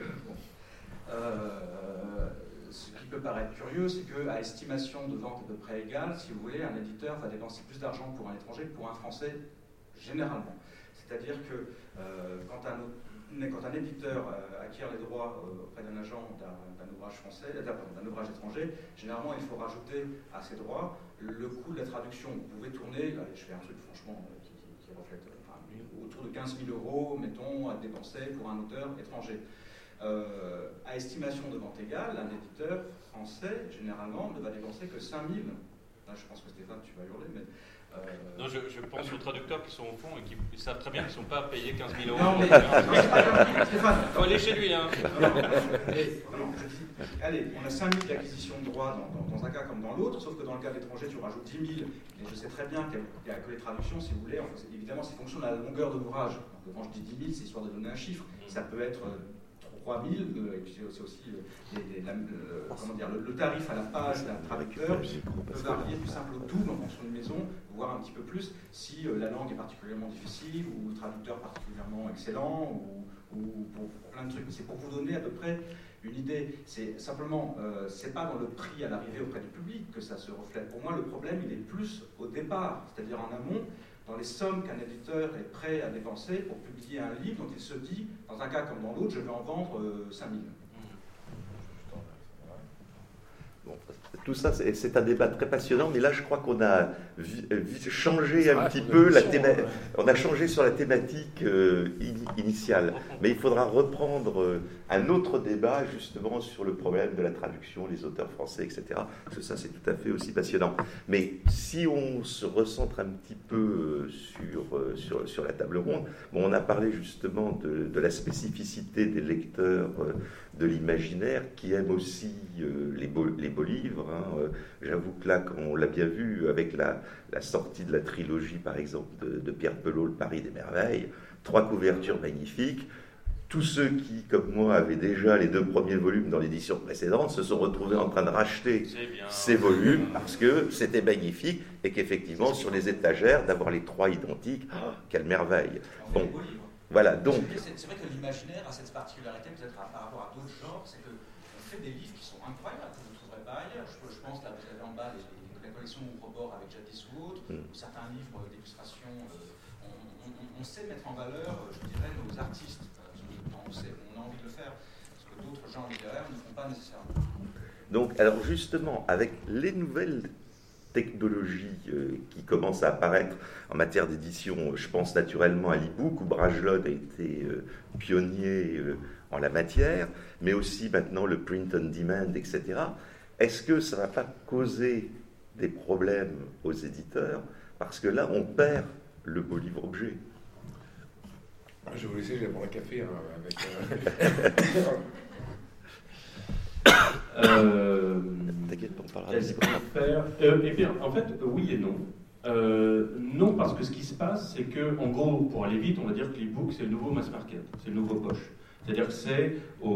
C: ce qui peut paraître curieux, c'est qu'à estimation de vente à peu près égale, si vous voulez, un éditeur va dépenser plus d'argent pour un étranger que pour un français, généralement. C'est-à-dire que quand un éditeur acquiert les droits auprès d'un agent d'un ouvrage français, d'un ouvrage étranger, généralement il faut rajouter à ces droits le coût de la traduction. Vous pouvez tourner, allez, je fais un truc franchement qui reflète autour de 15 000 €, mettons, à dépenser pour un auteur étranger. À estimation de vente égale, un éditeur français, généralement, ne va dépenser que 5 000. Là, je pense que Stéphane, tu vas hurler, mais...
E: Non, je pense aux traducteurs qui sont au fond et qui savent très bien qu'ils ne sont pas payés 15 000 €.
C: Non, mais... Stéphane...
E: Il faut aller chez lui, hein.
C: Allez, on a 5 000 d'acquisition de droits dans un cas comme dans l'autre, sauf que dans le cas de l'étranger, tu rajoutes 10 000. Et je sais très bien qu'il n'y a que les traductions, si vous voulez. Évidemment, c'est fonction de la longueur de l'ouvrage. Donc, quand je dis 10 000, c'est histoire de donner un chiffre. Ça peut être 3 000, et puis c'est aussi le tarif à la page d'un traducteur peut varier du simple au double en fonction d'une maison, voire un petit peu plus, si la langue est particulièrement difficile, ou le traducteur particulièrement excellent, ou pour plein de trucs. C'est pour vous donner à peu près une idée. C'est simplement, c'est pas dans le prix à l'arrivée auprès du public que ça se reflète. Pour moi, le problème, il est plus au départ, c'est-à-dire en amont, dans les sommes qu'un éditeur est prêt à dépenser pour publier un livre dont il se dit, dans un cas comme dans l'autre, je vais en vendre 5 000.
B: Bon, tout ça, c'est un débat très passionnant, mais là, je crois qu'on a changé un petit peu la thématique. On a changé sur la thématique initiale, mais il faudra reprendre un autre débat justement sur le problème de la traduction, les auteurs français, etc. Parce que ça, c'est tout à fait aussi passionnant. Mais si on se recentre un petit peu sur la table ronde, bon, on a parlé justement de la spécificité des lecteurs de l'imaginaire qui aiment aussi les beaux livres. Hein. J'avoue que là, on l'a bien vu avec la sortie de la trilogie, par exemple, de Pierre Pelot, Le Paris des Merveilles, 3 couvertures magnifiques. Tous ceux qui, comme moi, avaient déjà les 2 premiers volumes dans l'édition précédente se sont retrouvés en train de racheter ces volumes parce que c'était magnifique et qu'effectivement, sur les étagères, d'avoir les 3 identiques, quelle merveille. Bon, voilà, donc...
C: C'est vrai que l'imaginaire a cette particularité, peut-être par rapport à d'autres genres, c'est qu'on fait des livres qui sont incroyables, que vous ne trouverez pas ailleurs. Je pense, là, vous avez en bas les collections Ouvre-Bord avec Jadis ou autres, ou certains livres d'illustration. On sait mettre en valeur, je dirais, nos artistes. On a envie de le faire, parce que d'autres genres littéraires ne font pas nécessairement.
B: Donc, alors justement, avec les nouvelles technologies qui commencent à apparaître en matière d'édition, je pense naturellement à l'e-book, où Bragelonne a été pionnier en la matière, mais aussi maintenant le print on demand, etc. Est-ce que ça ne va pas causer des problèmes aux éditeurs? Parce que là, on perd le beau livre-objet.
D: Je vais vous laisser, je vais prendre un café avec...
B: T'inquiète, on parlera
A: Eh bien, en fait, oui et non. Non, parce que ce qui se passe, c'est que, en gros, pour aller vite, on va dire que l'e-book, c'est le nouveau mass market, c'est le nouveau poche. C'est-à-dire que c'est,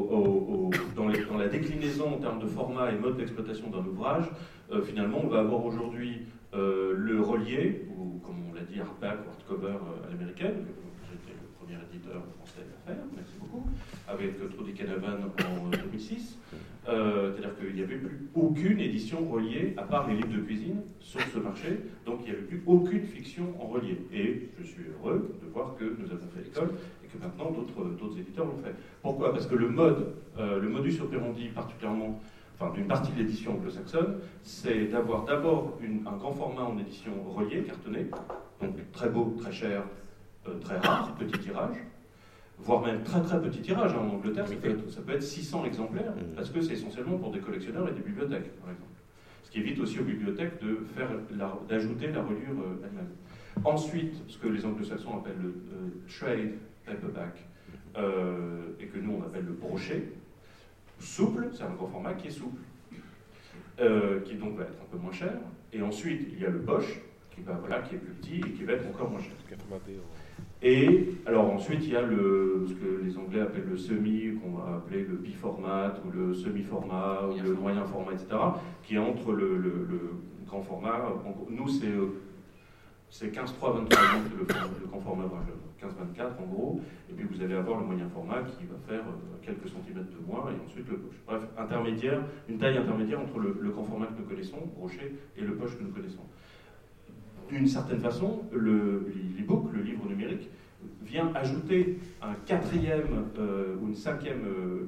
A: dans la déclinaison en termes de format et mode d'exploitation d'un ouvrage, finalement, on va avoir aujourd'hui le relié, ou comme on l'a dit, hardback ou hardcover à l'américaine. J'étais le premier éditeur français à faire, merci beaucoup, avec Trudy Canavan en 2006. C'est-à-dire qu'il n'y avait plus aucune édition reliée, à part les livres de cuisine, sur ce marché. Donc il n'y avait plus aucune fiction en relié. Et je suis heureux de voir que nous avons fait l'école et que maintenant d'autres éditeurs l'ont fait. Pourquoi? Parce que le modus operandi particulièrement, enfin d'une partie de l'édition anglo-saxonne, c'est d'avoir d'abord un grand format en édition reliée, cartonné, donc très beau, très cher, très rare, petit tirage, voire même très très petit tirage. En Angleterre, ça peut être 600 exemplaires, parce que c'est essentiellement pour des collectionneurs et des bibliothèques, par exemple. Ce qui évite aussi aux bibliothèques d'ajouter la reliure elle-même. Ensuite, ce que les anglo-saxons appellent le trade paperback, et que nous on appelle le brochet, souple, c'est un grand format qui est souple, qui donc va être un peu moins cher. Et ensuite, il y a le poche, qui est plus petit et qui va être encore moins cher. Et alors ensuite, il y a ce que les Anglais appellent le semi, qu'on va appeler le biformat, ou le semi-format, ou le moyen format, etc., qui est entre le grand format. Nous, c'est 15-3, 23, le grand format, 15-24 en gros, et puis vous allez avoir le moyen format qui va faire quelques centimètres de moins, et ensuite le poche. Bref, une taille intermédiaire entre le grand format que nous connaissons, brochet, et le poche que nous connaissons. D'une certaine façon, l'e-book, le livre numérique, vient ajouter un quatrième ou une cinquième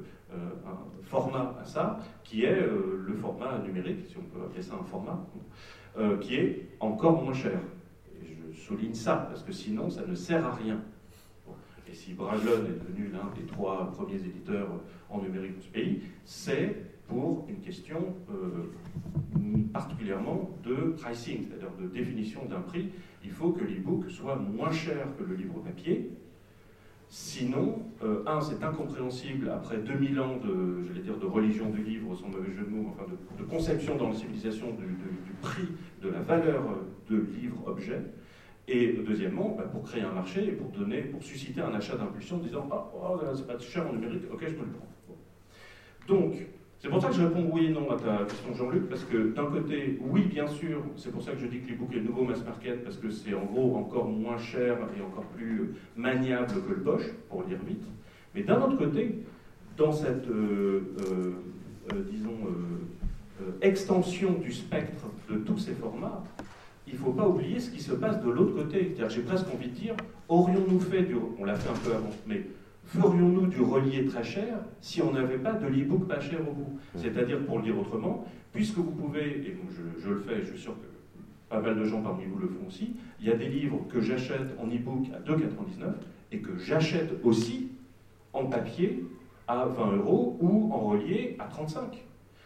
A: format à ça, qui est le format numérique, si on peut appeler ça un format, qui est encore moins cher. Et je souligne ça, parce que sinon, ça ne sert à rien. Bon. Et si Bragelonne est devenu l'un des 3 premiers éditeurs en numérique de ce pays, c'est pour une question particulièrement de pricing, c'est-à-dire de définition d'un prix. Il faut que l'e-book soit moins cher que le livre papier. Sinon, c'est incompréhensible après 2000 ans de religion du livre, sans mauvais jeu de mots, enfin de conception dans la civilisation du prix, de la valeur de livre-objet. Et deuxièmement, pour créer un marché et pour susciter un achat d'impulsion en disant c'est pas cher en numérique, ok, je me le prends. Bon. Donc, c'est pour ça que je réponds oui et non à ta question, Jean-Luc, parce que d'un côté, oui, bien sûr, c'est pour ça que je dis que l'e-book est le nouveau mass market, parce que c'est en gros encore moins cher et encore plus maniable que le poche, pour lire vite. Mais d'un autre côté, dans cette, extension du spectre de tous ces formats, il ne faut pas oublier ce qui se passe de l'autre côté. C'est-à-dire, j'ai presque envie de dire, aurions-nous fait on l'a fait un peu avant, mais ferions-nous du relié très cher si on n'avait pas de l'e-book pas cher au bout? C'est-à-dire, pour le dire autrement, puisque vous pouvez, et je le fais, je suis sûr que pas mal de gens parmi vous le font aussi, il y a des livres que j'achète en e-book à 2,99 et que j'achète aussi en papier à 20 € ou en relié à 35.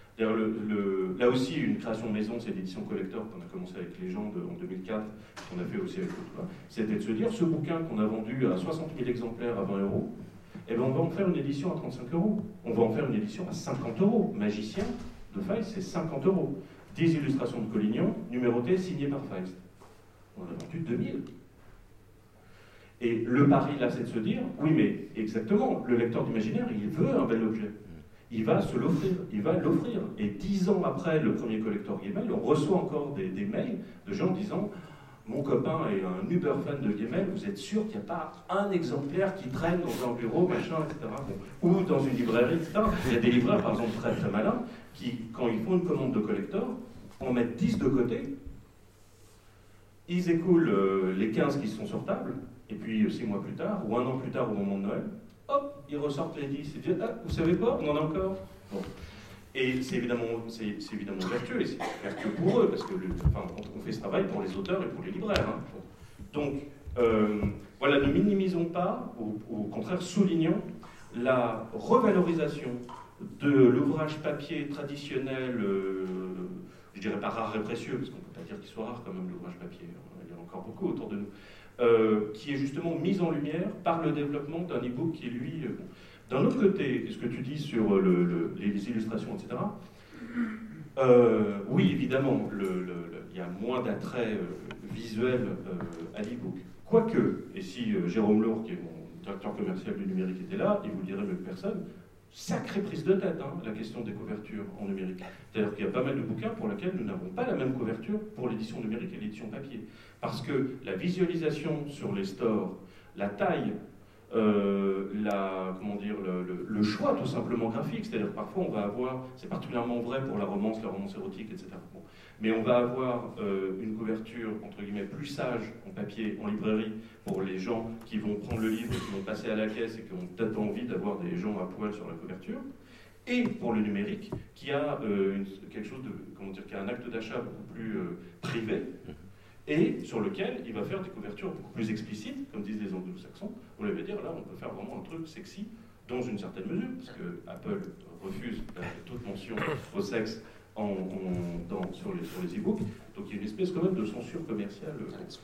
A: Là aussi, une création maison, c'est l'édition collector qu'on a commencé avec Légende en 2004, qu'on a fait aussi avec l'autre. C'était de se dire, ce bouquin qu'on a vendu à 60 000 exemplaires à 20 €, eh ben on va en faire une édition à 35 €. On va en faire une édition à 50 €. Magicien de Feist, c'est 50 €. 10 illustrations de Collignon, numérotées, signées par Feist. On a vendu 2000. Et le pari là, c'est de se dire, oui, mais exactement, le lecteur d'imaginaire, il veut un bel objet. Il va se l'offrir, il va l'offrir. Et 10 ans après le premier collector Gemmell, on reçoit encore des mails de gens disant « Mon copain est un uber fan de Gemmell, vous êtes sûr qu'il n'y a pas un exemplaire qui traîne dans un bureau, machin, etc. » Ou dans une librairie, etc. Il y a des libraires, par exemple, très très malins, qui, quand ils font une commande de collector, en mettent 10 de côté, ils écoulent les 15 qui sont sur table, et puis 6 mois plus tard, ou 1 an plus tard au moment de Noël, hop, ils ressortent les 10 et disent « Ah, vous savez quoi, on en a encore ?» Bon. Et c'est évidemment vertueux, et c'est vertueux pour eux, parce que on fait ce travail pour les auteurs et pour les libraires. Hein. Donc, voilà, ne minimisons pas, au contraire, soulignons la revalorisation de l'ouvrage papier traditionnel, je dirais pas rare et précieux, parce qu'on ne peut pas dire qu'il soit rare quand même, l'ouvrage papier, il y en a encore beaucoup autour de nous, qui est justement mise en lumière par le développement d'un e-book qui est, lui... D'un autre côté, ce que tu dis sur les illustrations, etc., Oui, évidemment, il y a moins d'attrait visuel à l'e-book. Quoique, et si Jérôme Lourd, qui est mon directeur commercial du numérique, était là, il vous le dirait mieux que personne, sacrée prise de tête, hein, la question des couvertures en numérique. C'est-à-dire qu'il y a pas mal de bouquins pour lesquels nous n'avons pas la même couverture pour l'édition numérique et l'édition papier. Parce que la visualisation sur les stores, la taille, le choix tout simplement graphique, c'est-à-dire parfois on va avoir, c'est particulièrement vrai pour la romance érotique, etc. Bon. Mais on va avoir une couverture entre guillemets plus sage en papier, en librairie, pour les gens qui vont prendre le livre, qui vont passer à la caisse et qui ont peut-être envie d'avoir des gens à poil sur la couverture, et pour le numérique qui a quelque chose de, qui a un acte d'achat beaucoup plus privé. Et sur lequel il va faire des couvertures beaucoup plus explicites, comme disent les anglo-saxons. On va dire, là, on peut faire vraiment un truc sexy, dans une certaine mesure, parce que Apple refuse toute mention au sexe sur les e-books. Donc il y a une espèce quand même de censure commerciale.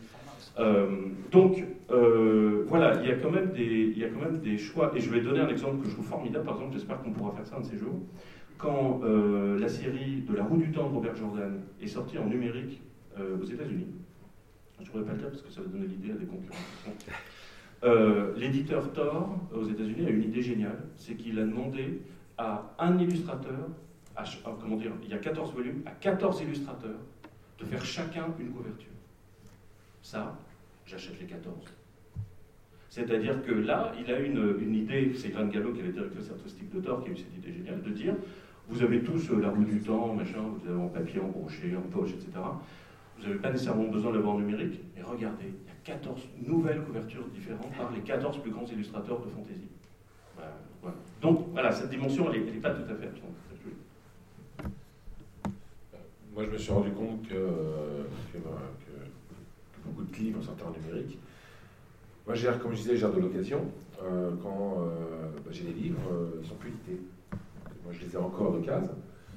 A: Voilà, il y a quand même des choix. Et je vais donner un exemple que je trouve formidable. Par exemple, j'espère qu'on pourra faire ça un de ces jours. Quand la série de La Roue du Temps de Robert Jordan est sortie en numérique aux États-Unis, je ne pourrais pas le dire parce que ça va donner l'idée à des concurrents. L'éditeur Tor aux États-Unis a une idée géniale, c'est qu'il a demandé à un illustrateur, il y a 14 volumes, à 14 illustrateurs de faire chacun une couverture. Ça, j'achète les 14. C'est-à-dire que là, il a une idée, c'est Grant Gallo qui est le directeur artistique de Tor qui a eu cette idée géniale, de dire, vous avez tous La Roue du Temps, machin, vous avez en papier, en brochet, en poche, etc. Vous n'avez pas nécessairement besoin de l'avoir en numérique, mais regardez, il y a 14 nouvelles couvertures différentes par les 14 plus grands illustrateurs de fantasy. Voilà. Donc, voilà, cette dimension, elle n'est pas tout à fait absente.
D: Moi, je me suis rendu compte que beaucoup de livres sortaient en numérique. Moi, comme je disais, je gère de l'occasion. Quand j'ai des livres, ils ne sont plus édités. Moi, je les ai encore d'occasion.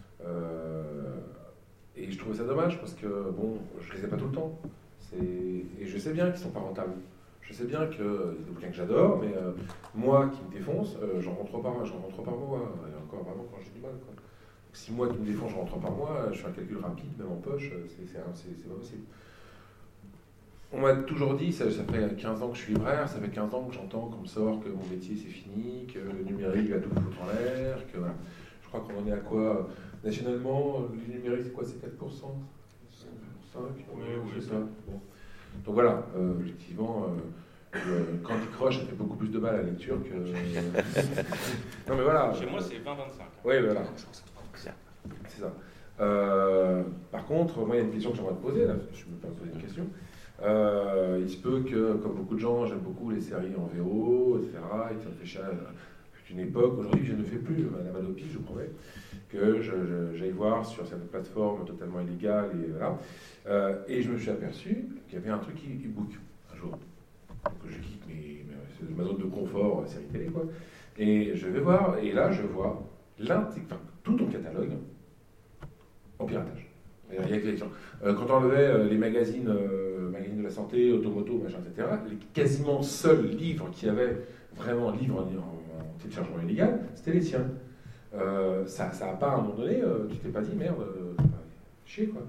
D: Et je trouvais ça dommage parce que, bon, je les ai pas tout le temps. Et je sais bien qu'ils sont pas rentables. Je sais bien qu'il y a des bouquins que j'adore, mais moi qui me défonce, j'en rentre par mois. Et encore vraiment quand j'ai du mal. Quoi. Donc, si moi qui me défonce, je rentre par mois, je fais un calcul rapide, même en poche, c'est pas possible. On m'a toujours dit, ça fait 15 ans que je suis libraire, ça fait 15 ans que j'entends qu'on me sort que mon métier c'est fini, que le numérique va tout foutre en l'air, que voilà. Je crois qu'on en est à quoi nationalement, le numérique c'est quoi, c'est 4%, 5%, oui, c'est ça. Bon. Donc voilà, effectivement, Candy Crush a fait beaucoup plus de mal à la lecture que... non mais voilà.
E: Chez moi c'est 20-25.
D: Oui, voilà. C'est ça. Par contre, moi il y a une question que j'aimerais te poser, là, je me permets de poser une question. Il se peut que, comme beaucoup de gens, j'aime beaucoup les séries en VO, etc. Et que ça me fait chier à une époque, aujourd'hui je ne fais plus, Madame Adopi, je vous promets, que j'aille voir sur cette plateforme totalement illégale, et voilà. Et je me suis aperçu qu'il y avait un truc e-book un jour. Donc je quitte c'est ma zone de confort, série télé, quoi. Et je vais voir, et là je vois tout ton catalogue en piratage. Quand on enlevait les magazines de la santé, Automoto, machin, etc., les quasiment seuls livres qui avaient vraiment livres en téléchargement illégal, c'était les siens. Ça n'a pas, à un moment donné, tu t'es pas dit, merde, chier, quoi.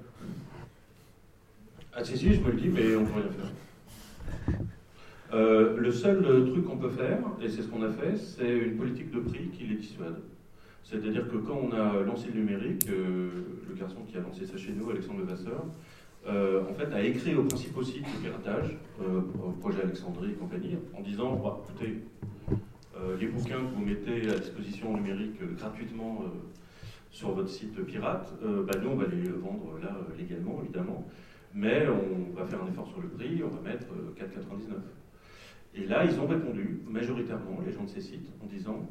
A: Ah si, je me le dis, mais on peut rien faire. Le seul truc qu'on peut faire, et c'est ce qu'on a fait, c'est une politique de prix qui les dissuade. C'est-à-dire que quand on a lancé le numérique, le garçon qui a lancé ça chez nous, Alexandre Levasseur, en fait, a écrit aux principaux sites de piratage, projet Alexandrie et compagnie, en disant, écoutez, les bouquins que vous mettez à disposition numérique gratuitement sur votre site pirate, nous on va les vendre là légalement, évidemment, mais on va faire un effort sur le prix, on va mettre 4,99. Et là, ils ont répondu, majoritairement, les gens de ces sites, en disant...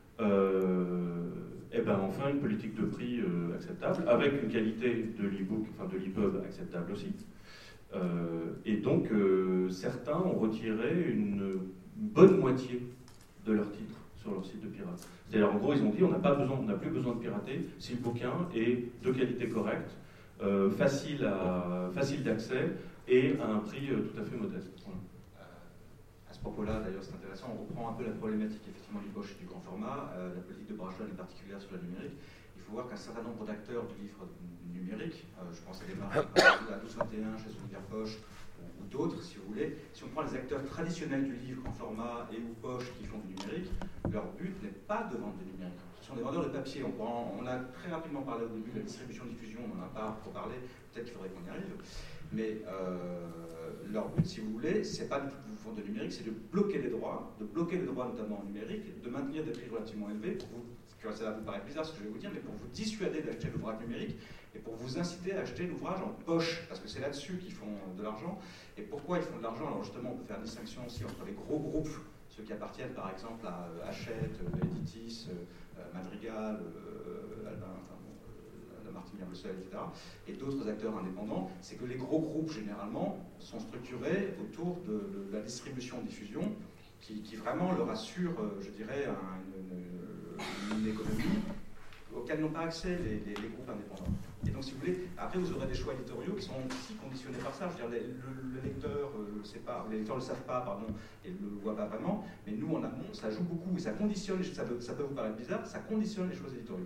A: enfin une politique de prix acceptable, avec une qualité de l'e-book, de l'e-pub acceptable aussi. Et donc, certains ont retiré une bonne moitié de leurs titres sur leur site de pirate. C'est-à-dire, en gros, ils ont dit, on n'a plus besoin de pirater si le bouquin est de qualité correcte, facile d'accès et à un prix tout à fait modeste. Voilà.
C: À ce propos-là, d'ailleurs, c'est intéressant, on reprend un peu la problématique effectivement du poche et du grand format. La politique de Brajlon est particulière sur le numérique. Il faut voir qu'un certain nombre d'acteurs du livre numérique, je pense à des marques la 1221 chez Souvenir Poche ou d'autres, si vous voulez, si on prend les acteurs traditionnels du livre en format et ou poche qui font du numérique, leur but n'est pas de vendre du numérique. Ce sont des vendeurs de papier. On a très rapidement parlé au début de la distribution-diffusion, on n'en a pas trop parlé, peut-être qu'il faudrait qu'on y arrive. Mais leur but, si vous voulez, c'est pas de vendre du numérique, c'est de bloquer les droits notamment en numérique, de maintenir des prix relativement élevés pour vous. Ça va vous paraître bizarre ce que je vais vous dire, mais pour vous dissuader d'acheter l'ouvrage numérique et pour vous inciter à acheter l'ouvrage en poche, parce que c'est là-dessus qu'ils font de l'argent. Et pourquoi ils font de l'argent? Alors justement, on peut faire une distinction aussi entre les gros groupes, ceux qui appartiennent par exemple à Hachette, Editis, Madrigal, Albin, La Martinière, Le Soleil, etc., et d'autres acteurs indépendants. C'est que les gros groupes, généralement, sont structurés autour de la distribution-diffusion qui vraiment leur assure, je dirais, une économie auquel n'ont pas accès les groupes indépendants. Et donc, si vous voulez, après, vous aurez des choix éditoriaux qui sont aussi conditionnés par ça. Je veux dire, le lecteur, les lecteurs ne le savent pas, pardon, et ne le voient pas vraiment, mais nous, en amont, ça joue beaucoup, et ça conditionne, ça peut vous paraître bizarre, ça conditionne les choix éditoriaux.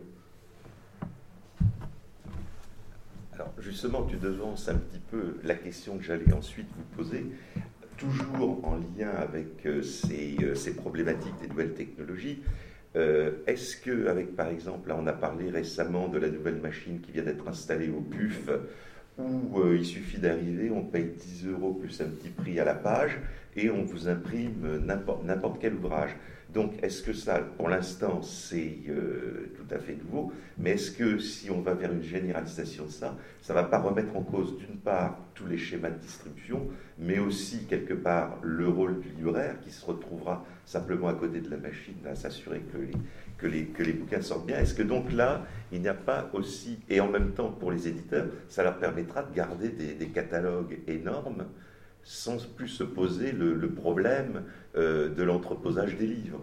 B: Alors, justement, tu devances un petit peu la question que j'allais ensuite vous poser, toujours en lien avec ces problématiques des nouvelles technologies. Est-ce que, avec par exemple, là on a parlé récemment de la nouvelle machine qui vient d'être installée au PUF, où il suffit d'arriver, on paye 10 € plus un petit prix à la page, et on vous imprime n'importe quel ouvrage. Donc, est-ce que ça, pour l'instant, c'est tout à fait nouveau, mais est-ce que si on va vers une généralisation de ça, ça ne va pas remettre en cause, d'une part, tous les schémas de distribution, mais aussi, quelque part, le rôle du libraire qui se retrouvera simplement à côté de la machine à s'assurer que les bouquins sortent bien? Est-ce que donc là, il n'y a pas aussi, et en même temps pour les éditeurs, ça leur permettra de garder des catalogues énormes sans plus se poser le problème de l'entreposage des livres?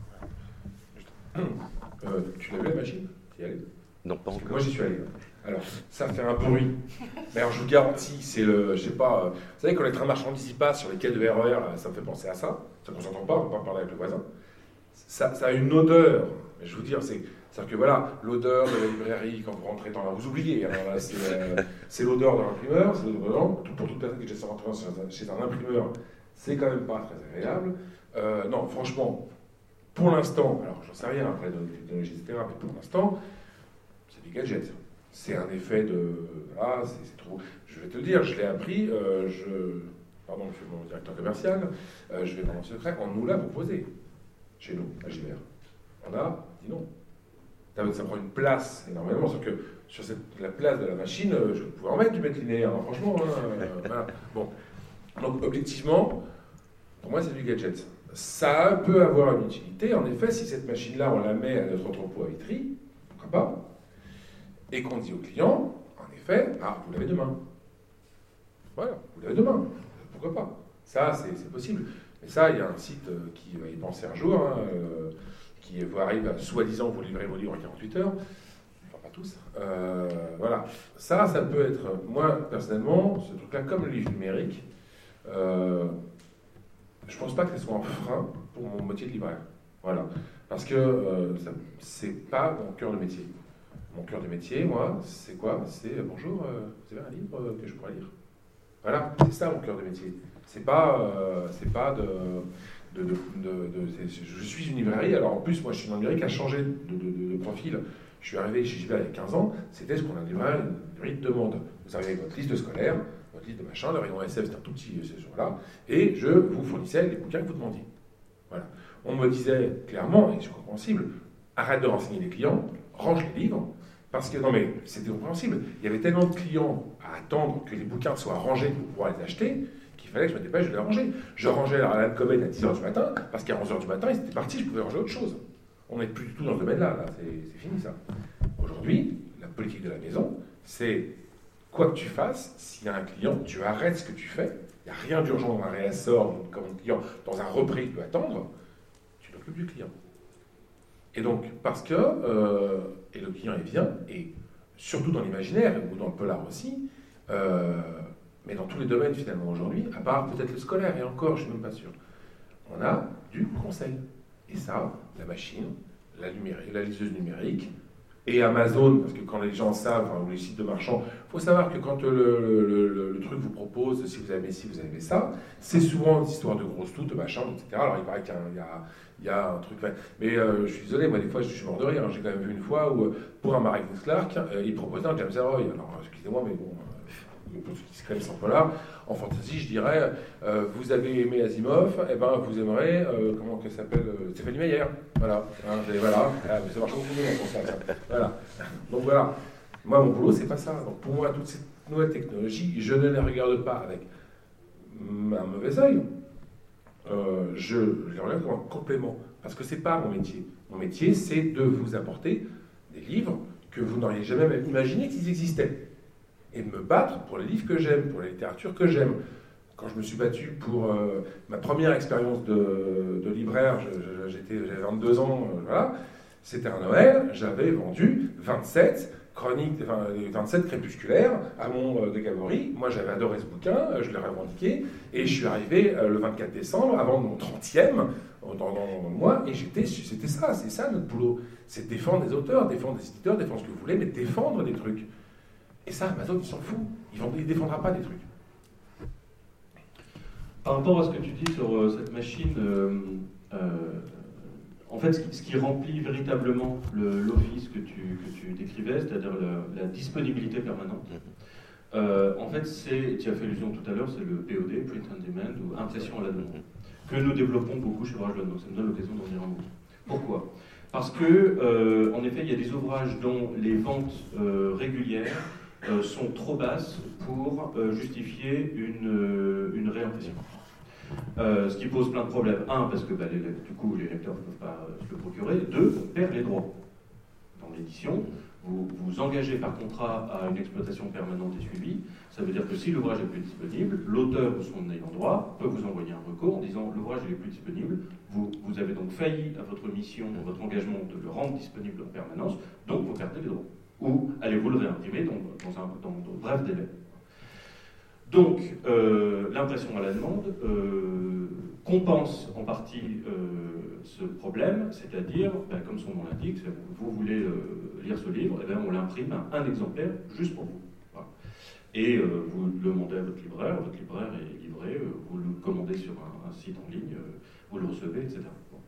D: Tu l'as vu la machine? Tu y es allé?
B: Non, pas encore.
D: Moi j'y suis allé. Alors, ça fait un bruit. Mais alors je vous garantis, c'est le. Je sais pas. Vous savez, quand les trains marchandises y passent sur les quais de RER, ça me fait penser à ça. Ça ne s'entend pas, on ne peut pas parler avec le voisin. Ça a une odeur. Mais je vous dire, c'est-à-dire que voilà, l'odeur de la librairie quand vous rentrez dans la. Vous oubliez, alors là, c'est l'odeur de l'imprimeur, c'est l'odeur pour toute personne qui est rentrée chez un imprimeur, c'est quand même pas très agréable. Non, franchement, pour l'instant, alors j'en sais rien après de technologie, etc., mais pour l'instant, c'est du gadget. C'est un effet de. Ah, c'est trop. Je vais te le dire, je l'ai appris, pardon, je suis mon directeur commercial, je vais dans le secret, on nous l'a proposé, chez nous, à Givert. On a dit non. Ça prend une place énormément, sauf que sur la place de la machine, je pouvais en mettre du mètre linéaire, hein, franchement. Voilà. Bon. Donc, objectivement, pour moi, c'est du gadget. Ça peut avoir une utilité, en effet, si cette machine-là, on la met à notre entrepôt à Vitry, pourquoi pas, et qu'on dit au client, en effet, vous l'avez demain. Voilà, vous l'avez demain. Pourquoi pas? Ça, c'est possible. Mais ça, il y a un site qui va y penser un jour, qui arrive à soi-disant vous livrer vos livres en 48 heures. Enfin, pas tous. Voilà. Ça peut être, moi, personnellement, ce truc-là, comme le livre numérique, je pense pas que ce soit un frein pour mon métier de libraire. Voilà. Parce que c'est pas mon cœur de métier. Mon cœur de métier, moi, c'est quoi? C'est bonjour, vous avez un livre que je pourrais lire? Voilà, c'est ça mon cœur de métier. C'est pas je suis une librairie, alors en plus, moi, je suis une librairie qui a changé de profil. Je suis arrivé chez Givert il y a 15 ans, c'était ce qu'on a livré, une librairie de demande. Vous avez votre liste de scolaires, votre liste de machin, le rayon SF, c'est un tout petit séjour-là, et je vous fournissais les bouquins que vous demandiez. Voilà. On me disait clairement, et c'est compréhensible, arrête de renseigner les clients, range les livres, parce que, non mais, c'était compréhensible. Il y avait tellement de clients à attendre que les bouquins soient rangés pour pouvoir les acheter, qu'il fallait que je me dépêche de les ranger. Je rangeais la Alan Coben à 10h du matin, parce qu'à 11h du matin, ils étaient partis, je pouvais ranger autre chose. On n'est plus du tout dans ce domaine-là, là. C'est fini ça. Aujourd'hui, la politique de la maison, c'est quoi que tu fasses, s'il y a un client, tu arrêtes ce que tu fais, il n'y a rien d'urgent dans un réassort, comme un client, dans un repris, il peut attendre, tu t'occupes du client. Et donc, parce que, et le client il vient, et surtout dans l'imaginaire, ou dans le polar aussi, mais dans tous les domaines finalement aujourd'hui, à part peut-être le scolaire, et encore, je ne suis même pas sûr, on a du conseil. Et ça, la machine, la liseuse numérique, Et Amazon, parce que quand les gens savent, enfin, ou les sites de marchands, il faut savoir que quand le truc vous propose, si vous avez ci, vous avez ça, c'est souvent une histoire de grosses toutes, de machin, etc. Alors il paraît qu'il y a un truc. Mais je suis désolé, moi des fois je suis mort de rire. J'ai quand même vu une fois où, pour un Magnus Clark, il proposait un James Ellroy. Alors excusez-moi, mais bon, pour ceux qui se crèvent sans polar, en fantasy, je dirais, vous avez aimé Asimov, et ben vous aimerez, comment qu'elle s'appelle, Stéphanie Meyer. Voilà, hein, voilà. Ah, mais ça marche beaucoup mieux pour ça. Voilà. Donc voilà. Moi, mon boulot, c'est pas ça. Donc pour moi, toutes ces nouvelles technologies, je ne les regarde pas avec un mauvais œil. Je les regarde comme un complément, parce que c'est pas mon métier. Mon métier, c'est de vous apporter des livres que vous n'auriez jamais même imaginé qu'ils existaient, et de me battre pour les livres que j'aime, pour la littérature que j'aime. Quand je me suis battu pour ma première expérience de libraire, j'avais 22 ans, voilà, c'était un Noël, j'avais vendu 27 chroniques, enfin, 27 crépusculaires à mon Decameron. Moi, j'avais adoré ce bouquin, je l'ai revendiqué, et je suis arrivé le 24 décembre, avant mon 30e, dans le mois, et c'était ça, c'est ça notre boulot. C'est défendre des auteurs, défendre des éditeurs, défendre ce que vous voulez, mais défendre des trucs. Et ça, Amazon, il s'en fout. Il ne défendra pas des trucs.
A: Par rapport à ce que tu dis sur cette machine, en fait, ce qui remplit véritablement l'office que tu décrivais, c'est-à-dire la disponibilité permanente, en fait, tu as fait allusion tout à l'heure, c'est le POD, Print on Demand, ou impression à la demande, que nous développons beaucoup chez Ouvrage Londres. Ça me donne l'occasion d'en dire un mot. Pourquoi ? Parce que, en effet, il y a des ouvrages dont les ventes régulières sont trop basses pour justifier une réimpression. Ce qui pose plein de problèmes. Un, parce que du coup, les lecteurs ne peuvent pas se le procurer. Deux, on perd les droits. Dans l'édition, vous engagez par contrat à une exploitation permanente et suivie. Ça veut dire que si l'ouvrage est plus disponible, l'auteur ou son ayant droit peut vous envoyer un recours en disant l'ouvrage n'est plus disponible. Vous avez donc failli à votre mission, à votre engagement de le rendre disponible en permanence, donc vous perdez les droits. Ou allez-vous le réimprimer dans de brefs délais. Donc, l'impression à la demande compense en partie ce problème, c'est-à-dire, comme son nom l'indique, vous voulez lire ce livre, et on l'imprime un exemplaire juste pour vous. Voilà. Et vous le demandez à votre libraire est livré, vous le commandez sur un site en ligne, vous le recevez, etc.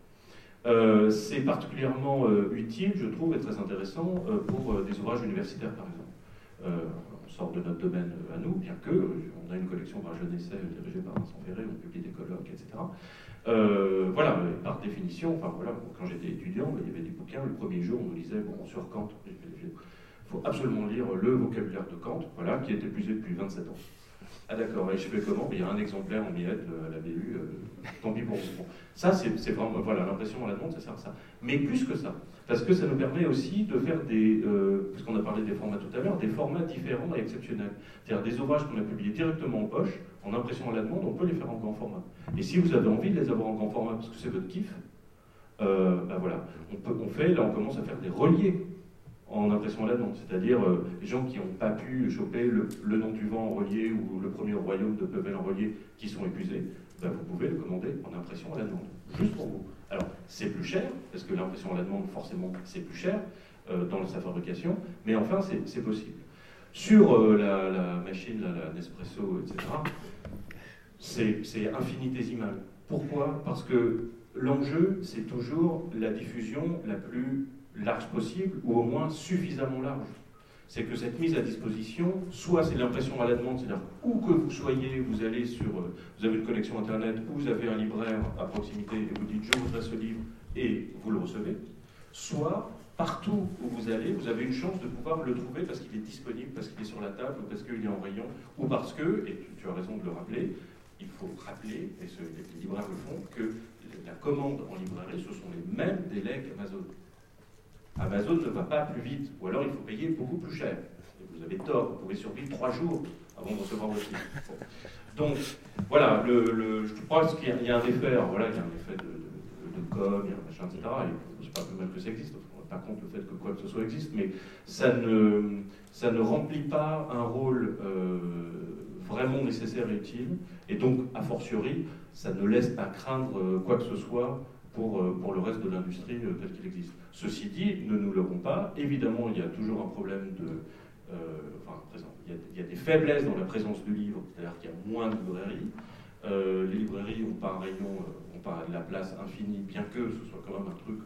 A: C'est particulièrement utile, je trouve, et très intéressant pour des ouvrages universitaires, par exemple. On sort de notre domaine à nous, bien que on a une collection Ouvrage jeune essai dirigée par Vincent Ferré, on publie des colloques, etc. Voilà, par définition, enfin voilà, quand j'étais étudiant, il y avait des bouquins, le premier jour on nous lisait sur Kant, il faut absolument lire le vocabulaire de Kant, voilà, qui est épuisé depuis 27 ans. Ah d'accord, et je fais comment ? Il y a un exemplaire en miette à la BU, tant pis pour vous. Bon, ça, c'est vraiment, voilà, l'impression à la demande, ça sert à ça. Mais plus que ça, parce que ça nous permet aussi de faire puisqu'on a parlé des formats tout à l'heure, des formats différents et exceptionnels. C'est-à-dire des ouvrages qu'on a publiés directement en poche, en impression à la demande, on peut les faire en grand format. Et si vous avez envie de les avoir en grand format, parce que c'est votre kiff, voilà, on commence à faire des reliés en impression à la demande, c'est-à-dire les gens qui n'ont pas pu choper le nom du vent en relié ou le premier royaume de Pebble en relié qui sont épuisés, vous pouvez le commander en impression à la demande, juste pour vous. Alors, c'est plus cher, parce que l'impression à la demande, forcément, c'est plus cher dans sa fabrication, mais enfin, c'est possible. Sur la machine, la Nespresso, etc., c'est infinitésimal. Pourquoi ? Parce que l'enjeu, c'est toujours la diffusion la plus large possible, ou au moins suffisamment large. C'est que cette mise à disposition, soit c'est l'impression à la demande, c'est-à-dire où que vous soyez, vous allez vous avez une connexion internet, ou vous avez un libraire à proximité et vous dites je voudrais ce livre et vous le recevez, soit partout où vous allez, vous avez une chance de pouvoir le trouver parce qu'il est disponible, parce qu'il est sur la table, ou parce qu'il est en rayon, ou parce que, et tu as raison de le rappeler, il faut rappeler, et les libraires le font, que la commande en librairie, ce sont les mêmes délais qu'Amazon. Amazon ne va pas plus vite, ou alors il faut payer beaucoup plus cher. Et vous avez tort, vous pouvez survivre 3 jours avant de recevoir votre livre. Bon. Donc, voilà, je pense qu'il y a un effet, alors voilà, il y a un effet de com, il y a un machin, etc. Et c'est pas plus mal que ça existe, on ne pas compte le fait que quoi que ce soit existe, mais ça ne remplit pas un rôle vraiment nécessaire et utile, et donc, a fortiori, ça ne laisse pas craindre quoi que ce soit pour le reste de l'industrie tel qu'il existe. Ceci dit, ne nous leurrons pas, évidemment il y a toujours un problème de... il y a des faiblesses dans la présence du livre, c'est-à-dire qu'il y a moins de librairies. Les librairies n'ont pas un rayon, n'ont pas de la place infinie, bien que ce soit quand même un truc...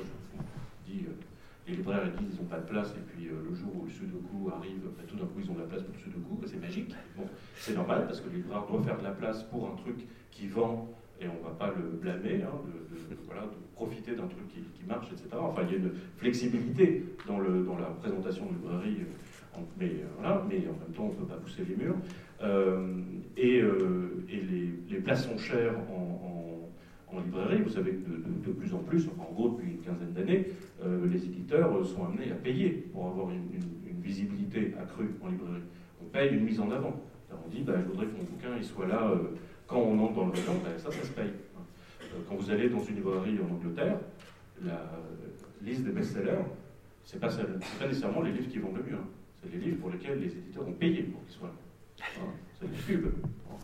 A: les libraires ils disent qu'ils n'ont pas de place, et puis le jour où le Sudoku arrive, tout d'un coup ils ont de la place pour le Sudoku, c'est magique. Bon, c'est normal, parce que le libraire doit faire de la place pour un truc qui vend, et on ne va pas le blâmer, hein, de profiter d'un truc qui marche, etc. Enfin, il y a une flexibilité dans la présentation de librairie, mais en même temps, on ne peut pas pousser les murs. Et les places sont chères en librairie. Vous savez que de plus en plus, enfin, en gros depuis une quinzaine d'années, les éditeurs sont amenés à payer pour avoir une visibilité accrue en librairie. On paye une mise en avant. Alors on dit, je voudrais que mon bouquin il soit là quand on entre dans le rayon, ça se paye. Quand vous allez dans une librairie en Angleterre, la liste des best-sellers, c'est pas nécessairement les livres qui vendent le mieux. Hein. C'est les livres pour lesquels les éditeurs ont payé pour qu'ils soient là. Hein, c'est des pubs.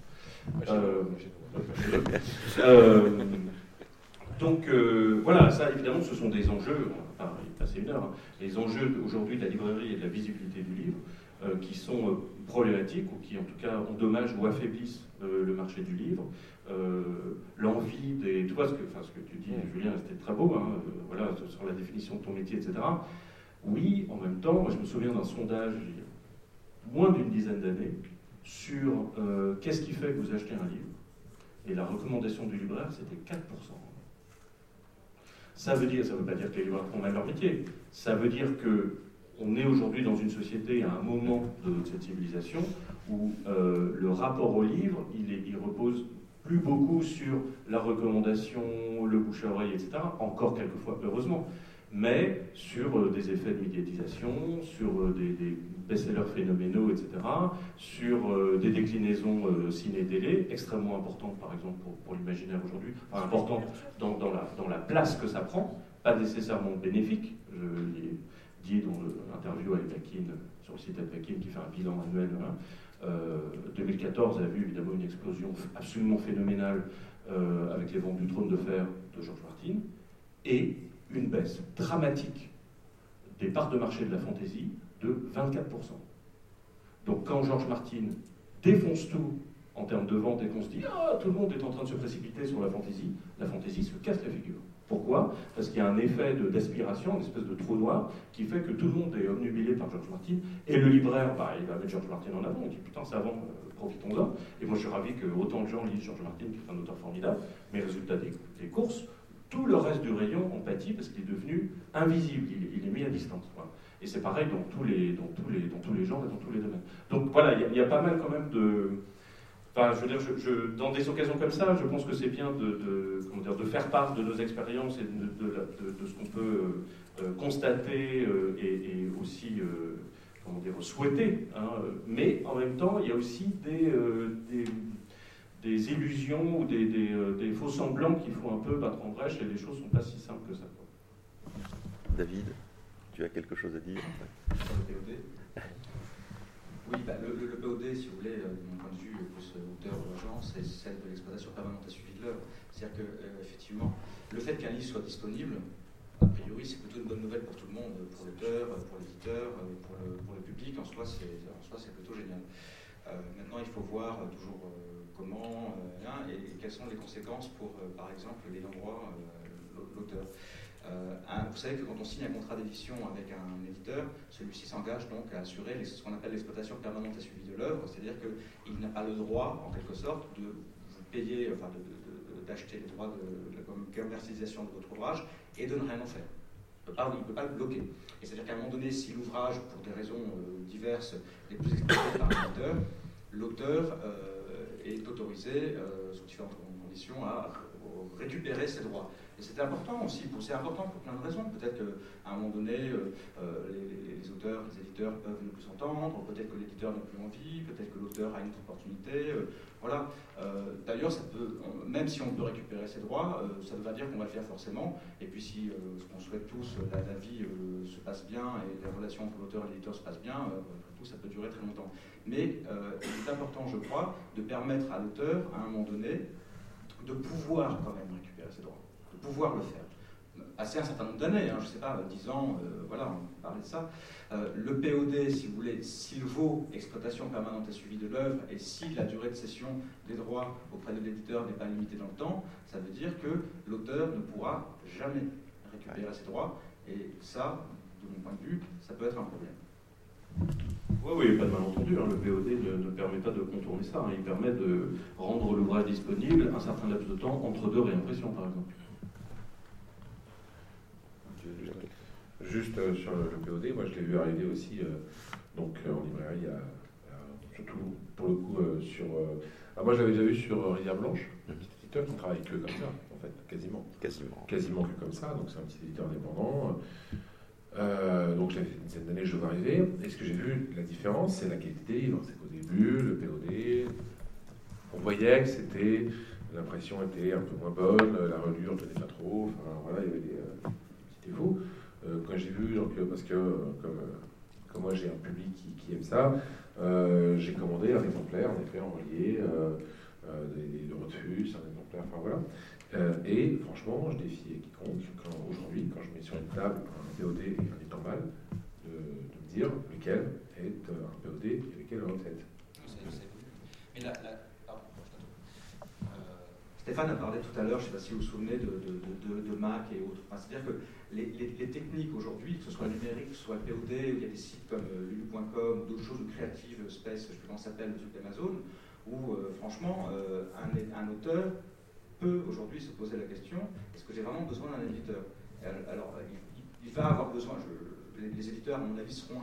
A: Donc voilà, ça évidemment ce sont des enjeux, on va y passer une heure, hein, les enjeux aujourd'hui de la librairie et de la visibilité du livre qui sont problématiques ou qui en tout cas endommagent ou affaiblissent le marché du livre. L'envie des... Tu vois ce que tu dis, Julien, c'était très beau, hein, voilà, sur la définition de ton métier, etc. Oui, en même temps, moi je me souviens d'un sondage il y a moins d'une dizaine d'années sur qu'est-ce qui fait que vous achetez un livre. Et la recommandation du libraire, c'était 4%. Ça veut pas dire que les libraires font mal leur métier. Ça veut dire qu'on est aujourd'hui dans une société, à un moment de cette civilisation, où le rapport au livre, il repose plus beaucoup sur la recommandation, le bouche à oreille, etc. Encore quelquefois, heureusement. Mais sur des effets de médiatisation, sur des best-sellers phénoménaux, etc., sur des déclinaisons ciné-télé, extrêmement importantes, par exemple, pour l'imaginaire aujourd'hui, enfin, importantes dans la place que ça prend, pas nécessairement bénéfique. Je l'ai dit dans l'interview avec Akin, sur le site Akin, qui fait un bilan annuel. 2014 a vu évidemment une explosion absolument phénoménale avec les ventes du Trône de Fer de George Martin, et une baisse dramatique des parts de marché de la fantasy de 24%. Donc quand George Martin défonce tout en termes de vente et qu'on se dit « Ah, tout le monde est en train de se précipiter sur la fantasy se casse la figure. » Pourquoi? Parce qu'il y a un effet d'aspiration, une espèce de trou noir, qui fait que tout le monde est obnubilé par George Martin, et le libraire, il va mettre George Martin en avant, on dit « Putain, ça vend, profitons-en. » Et moi je suis ravi que autant de gens lisent George Martin, qui est un auteur formidable, mais résultat des courses, tout le reste du rayon en pâtit parce qu'il est devenu invisible, il est mis à distance. Voilà. Et c'est pareil dans tous les genres et dans tous les domaines. Donc voilà, il y a pas mal quand même de... Enfin, je veux dire, dans des occasions comme ça, je pense que c'est bien de faire part de nos expériences et de ce qu'on peut constater et aussi souhaiter. Hein. Mais en même temps, il y a aussi des illusions ou des faux semblants qu'il faut un peu battre en brèche, et les choses ne sont pas si simples que ça.
B: David, tu as quelque chose à dire?
C: Sur le POD. Oui, le POD, si vous voulez, de mon point de vue, plus hauteur d'urgence, c'est celle de l'exploitation permanente et suivie de l'œuvre. C'est-à-dire qu'effectivement, le fait qu'un livre soit disponible, a priori, c'est plutôt une bonne nouvelle pour tout le monde, pour l'auteur, pour l'éditeur, pour le public. En soi, c'est plutôt génial. Maintenant, il faut voir toujours comment et quelles sont les conséquences pour, par exemple, l'ayant droit, l'auteur. Vous savez que quand on signe un contrat d'édition avec un éditeur, celui-ci s'engage donc à assurer ce qu'on appelle l'exploitation permanente et suivie de l'œuvre, c'est-à-dire qu'il n'a pas le droit, en quelque sorte, de vous payer, enfin d'acheter les droits de la commercialisation de votre ouvrage et de ne rien en faire. Il ne peut pas le bloquer. Et c'est-à-dire qu'à un moment donné, si l'ouvrage, pour des raisons diverses, n'est plus exploité par l'éditeur, l'auteur est autorisé, sous différentes conditions, à récupérer ses droits. Et c'est important aussi, c'est important pour plein de raisons. Peut-être qu'à un moment donné, les auteurs, les éditeurs peuvent ne plus s'entendre, peut-être que l'éditeur n'a plus envie, peut-être que l'auteur a une autre opportunité. Voilà. D'ailleurs, ça peut, même si on peut récupérer ses droits, ça ne veut pas dire qu'on va le faire forcément. Et puis si ce qu'on souhaite tous, la vie se passe bien et les relations entre l'auteur et l'éditeur se passent bien, tout ça peut durer très longtemps. Mais il est important, je crois, de permettre à l'auteur, à un moment donné, de pouvoir quand même récupérer ses droits. de pouvoir le faire. Passé un certain nombre d'années, je ne sais pas, 10 ans, voilà, on parlait de ça. Le POD, si vous voulez, s'il vaut exploitation permanente et suivi de l'œuvre, et si la durée de cession des droits auprès de l'éditeur n'est pas limitée dans le temps, ça veut dire que l'auteur ne pourra jamais récupérer ses droits, et ça, de mon point de vue, ça peut être un problème.
A: Oui, pas de malentendu. Le POD ne permet pas de contourner ça. Il permet de rendre l'ouvrage disponible un certain laps de temps entre deux réimpressions, par exemple.
D: Juste sur le POD, moi je l'ai vu arriver aussi donc, en librairie, surtout pour le coup sur... moi je l'avais déjà vu sur Rivière Blanche, un petit éditeur qui travaille que comme ça, en fait, quasiment que comme ça, donc c'est un petit éditeur indépendant. Donc j'avais fait une dizaine d'années que je le vois arriver, et ce que j'ai vu, la différence, c'est la qualité des livres. C'est qu'au début, le POD, on voyait que c'était... L'impression était un peu moins bonne, la reliure ne tenait pas trop, enfin voilà, il y avait des petits défauts. Quand j'ai vu, donc, parce que comme moi j'ai un public qui aime ça, j'ai commandé un exemplaire, en effet, en relié, de Rothfuss, un exemplaire, enfin voilà. Et franchement, je défie quiconque, aujourd'hui, quand je mets sur une table un POD et un livre normal, de me dire lequel est un POD et lequel un recette.
C: Mais Stéphane a parlé tout à l'heure, je ne sais pas si vous vous souvenez, de Mac et autres. C'est-à-dire que les techniques aujourd'hui, que ce soit numérique, que ce soit le POD, où il y a des sites comme lulu.com ou d'autres choses, ou Creative Space, je sais plus comment ça s'appelle, le truc d'Amazon, où franchement, un auteur peut aujourd'hui se poser la question, est-ce que j'ai vraiment besoin d'un éditeur? Alors, il va avoir besoin, les éditeurs, à mon avis, sont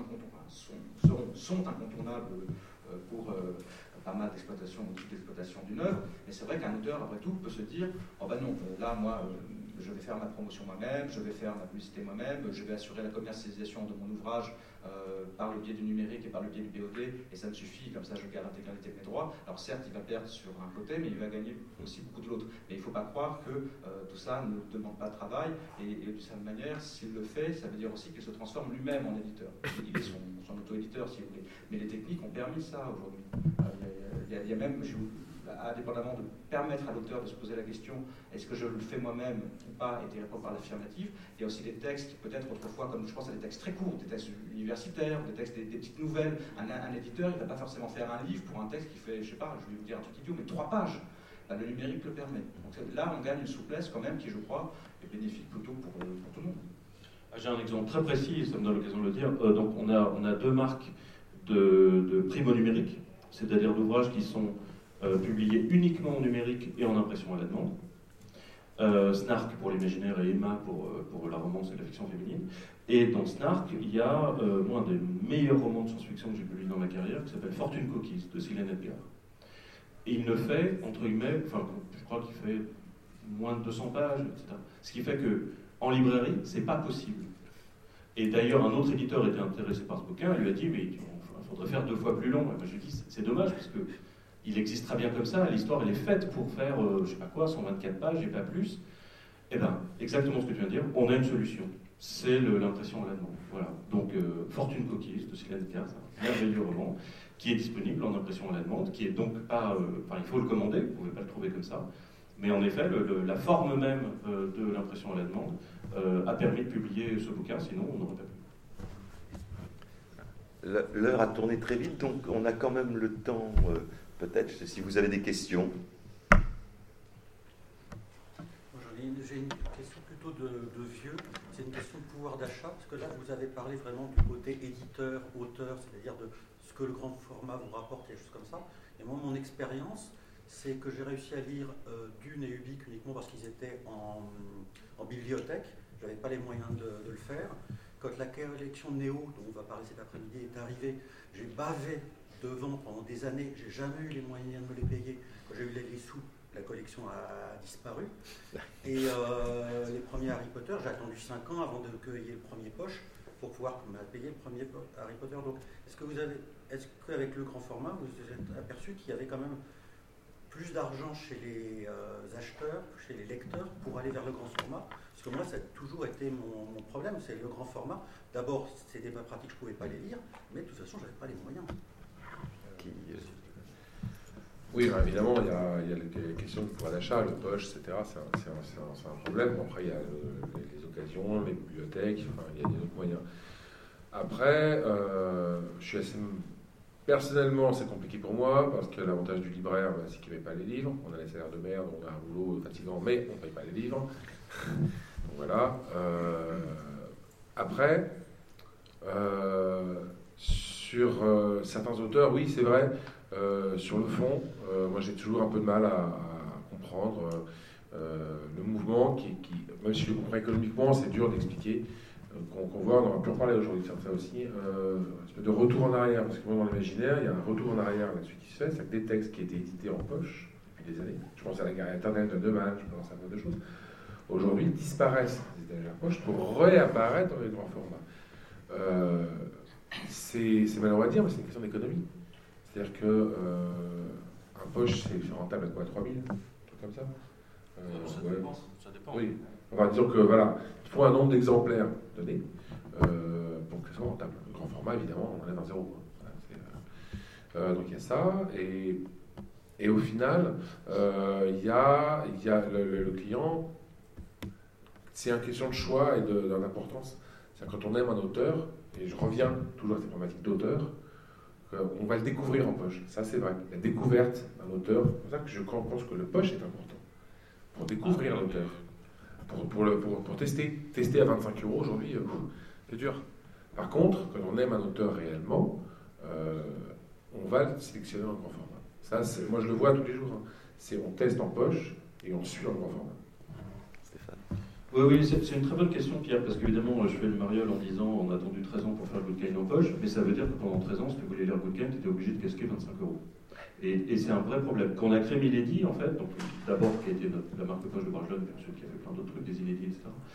C: incontournables pour pas mal d'exploitation ou type d'exploitation d'une œuvre, mais c'est vrai qu'un auteur, après tout, peut se dire, oh ben non, là, moi, je vais faire ma promotion moi-même, je vais faire ma publicité moi-même, je vais assurer la commercialisation de mon ouvrage par le biais du numérique et par le biais du POD, et ça me suffit, comme ça je garde l'intégralité de mes droits. Alors certes, il va perdre sur un côté, mais il va gagner aussi beaucoup de l'autre. Mais il ne faut pas croire que tout ça ne demande pas de travail, et de cette manière, s'il le fait, ça veut dire aussi qu'il se transforme lui-même en éditeur. Il est son auto-éditeur, si vous voulez. Mais les techniques ont permis ça aujourd'hui. Il y a même, indépendamment de permettre à l'auteur de se poser la question est-ce que je le fais moi-même ou pas, et d'y répondre par l'affirmative, il y a aussi des textes qui peut-être autrefois, comme je pense à des textes très courts, des textes universitaires, des textes, des petites nouvelles. Un éditeur, il ne va pas forcément faire un livre pour un texte qui fait, je sais pas, je vais vous dire un truc idiot, mais 3 pages. Le numérique le permet. Donc là, on gagne une souplesse quand même qui, je crois, est bénéfique plutôt pour tout le monde.
A: J'ai un exemple très précis, ça me donne l'occasion de le dire. Donc on a 2 marques de primo numérique, c'est-à-dire d'ouvrages qui sont publiés uniquement en numérique et en impression à la demande. Snark pour l'imaginaire et Emma pour la romance et la fiction féminine. Et dans Snark, il y a un des meilleurs romans de science-fiction que j'ai publié dans ma carrière, qui s'appelle Fortune Cookies, de Céline Edgar. Et il ne fait, entre guillemets, je crois qu'il fait moins de 200 pages, etc. Ce qui fait que en librairie, c'est pas possible. Et d'ailleurs, un autre éditeur était intéressé par ce bouquin, il lui a dit, mais il faudrait faire 2 fois plus long. Et ben, je lui ai dit, c'est dommage, parce que il existe très bien comme ça, l'histoire elle est faite pour faire, je sais pas quoi, 124 pages et pas plus. Et bien, exactement ce que tu viens de dire, on a une solution. C'est l'impression à la demande. Voilà. Donc, Fortune Cookies de Céline Edgar, c'est un merveilleux roman qui est disponible en impression à la demande, qui est donc pas... il faut le commander, vous ne pouvez pas le trouver comme ça. Mais en effet, la forme même de l'impression à la demande a permis de publier ce bouquin, sinon on n'aurait pas pu.
B: L'heure a tourné très vite, donc on a quand même le temps, peut-être, si vous avez des questions.
F: J'ai une question plutôt de vieux, c'est une question de pouvoir d'achat, parce que là vous avez parlé vraiment du côté éditeur, auteur, c'est-à-dire de ce que le grand format vous rapporte, et choses comme ça. Et moi, mon expérience, c'est que j'ai réussi à lire Dune et Ubik uniquement parce qu'ils étaient en bibliothèque. Je n'avais pas les moyens de le faire. Quand la collection Néo, dont on va parler cet après-midi, est arrivée, j'ai bavé devant pendant des années. J'ai jamais eu les moyens de me les payer. Quand j'ai eu les sous, la collection a disparu. Et les premiers Harry Potter, j'ai attendu 5 ans avant de cueillir le premier poche pour pouvoir me payer le premier Harry Potter. Donc, est-ce qu'avec le grand format, vous vous êtes aperçu qu'il y avait quand même plus d'argent chez les acheteurs, chez les lecteurs, pour aller vers le grand format? Parce que moi, ça a toujours été mon problème, c'est le grand format. D'abord, c'était pas pratique, je ne pouvais pas les lire, mais de toute façon, je n'avais pas les moyens.
D: Oui, ben, évidemment, il y a les questions de pouvoir d'achat, le poche, etc. C'est un problème. Bon, après, il y a les occasions, les bibliothèques, enfin, il y a d'autres moyens. Après, je suis assez... Personnellement, c'est compliqué pour moi, parce que l'avantage du libraire, ben, c'est qu'il ne paye pas les livres. On a les salaires de merde, on a un boulot fatigant, mais on ne paye pas les livres. Donc voilà. Après, sur certains auteurs, oui, c'est vrai. Sur le fond, moi j'ai toujours un peu de mal à comprendre le mouvement même si je le comprends économiquement, c'est dur d'expliquer, qu'on voit, on va plus en parler aujourd'hui de ça aussi, une espèce de retour en arrière, parce que moi dans l'imaginaire, il y a un retour en arrière là-dessus qui se fait, c'est que des textes qui étaient édités en poche depuis des années, je pense à la guerre Internet de Neumann, je pense à plein de choses, aujourd'hui disparaissent des étagères poche pour réapparaître dans les grands formats. C'est malheureux à dire, mais c'est une question d'économie. C'est-à-dire que un poche, c'est rentable à quoi, 3 000, un truc comme ça
E: Ça
D: ouais.
E: dépend. Ça dépend.
D: Oui. Enfin, disons que voilà, il faut un nombre d'exemplaires donné pour que ce soit rentable. Le grand format, évidemment, on enlève un zéro. Voilà, donc il y a ça, et au final, il y a le client, c'est une question de choix et d'importance. C'est-à-dire quand on aime un auteur, et je reviens toujours à cette problématique d'auteur, on va le découvrir en poche. Ça, c'est vrai. La découverte d'un auteur, c'est pour ça que je pense que le poche est important. Pour découvrir l'auteur. Pour tester. Tester à 25 € aujourd'hui, c'est dur. Par contre, quand on aime un auteur réellement, on va le sélectionner en grand format. Ça, moi, je le vois tous les jours. Hein. On teste en poche et on suit en grand format.
B: Stéphane.
A: Oui, c'est une très bonne question, Pierre, parce qu'évidemment, je fais le mariole en disant on a attendu 13 ans pour faire le Goodkind en poche, mais ça veut dire que pendant 13 ans, si tu voulais lire Goodkind, tu étais obligé de casquer 25 €. Et c'est un vrai problème. Quand on a créé Milady, en fait, donc d'abord qui a été la marque de poche de Brajlon, puis ensuite qui a fait plein d'autres trucs, des inédits,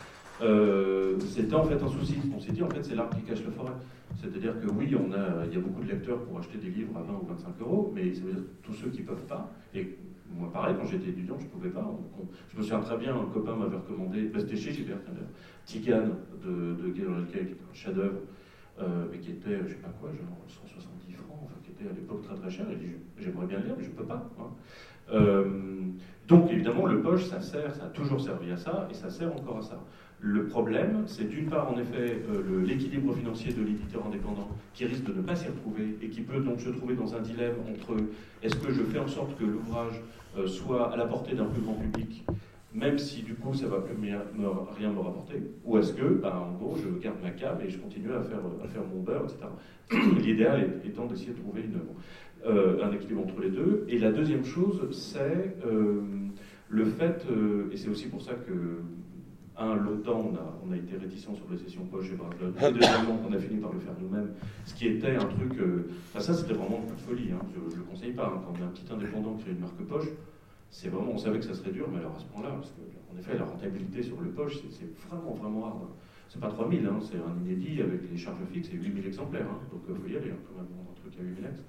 A: etc. C'était en fait un souci. On s'est dit, en fait, c'est l'arbre qui cache la forêt. C'est-à-dire que oui, il y a beaucoup de lecteurs pour acheter des livres à 20 ou 25 €, mais ça veut dire tous ceux qui ne peuvent pas. Et moi, pareil, quand j'étais étudiant, je ne pouvais pas. Je me souviens très bien, un copain m'avait recommandé, c'était chez Gilbert, Tigane de Guy Relkay, qui est un chef-d'œuvre, mais qui était, je ne sais pas quoi, genre 170 francs, enfin, qui était à l'époque très très cher. Il dit, j'aimerais bien le lire, mais je ne peux pas. Hein. Donc, évidemment, le poche, ça a toujours servi à ça, et ça sert encore à ça. Le problème, c'est d'une part, en effet, l'équilibre financier de l'éditeur indépendant qui risque de ne pas s'y retrouver et qui peut donc se trouver dans un dilemme entre est-ce que je fais en sorte que l'ouvrage soit à la portée d'un plus grand public, même si du coup ça ne va plus rien me rapporter, ou est-ce que, en gros, je garde ma cave et je continue à faire mon beurre, etc. L'idéal étant d'essayer de trouver un équilibre entre les deux. Et la deuxième chose, c'est le fait, et c'est aussi pour ça que longtemps, on a été réticents sur les sessions poche et Brajlon. Et deuxièmement, on a fini par le faire nous-mêmes. Ce qui était un truc... ça, c'était vraiment une folie. Hein. Je ne le conseille pas. Hein. Quand on a un petit indépendant qui crée une marque poche, c'est vraiment... On savait que ça serait dur, mais alors à ce point-là, parce qu'en effet, la rentabilité sur le poche, c'est vraiment, vraiment rare. Hein. C'est pas 3000, hein. C'est un inédit avec les charges fixes, c'est 8000 exemplaires. Hein. Donc, il faut y aller, hein, quand même, un truc à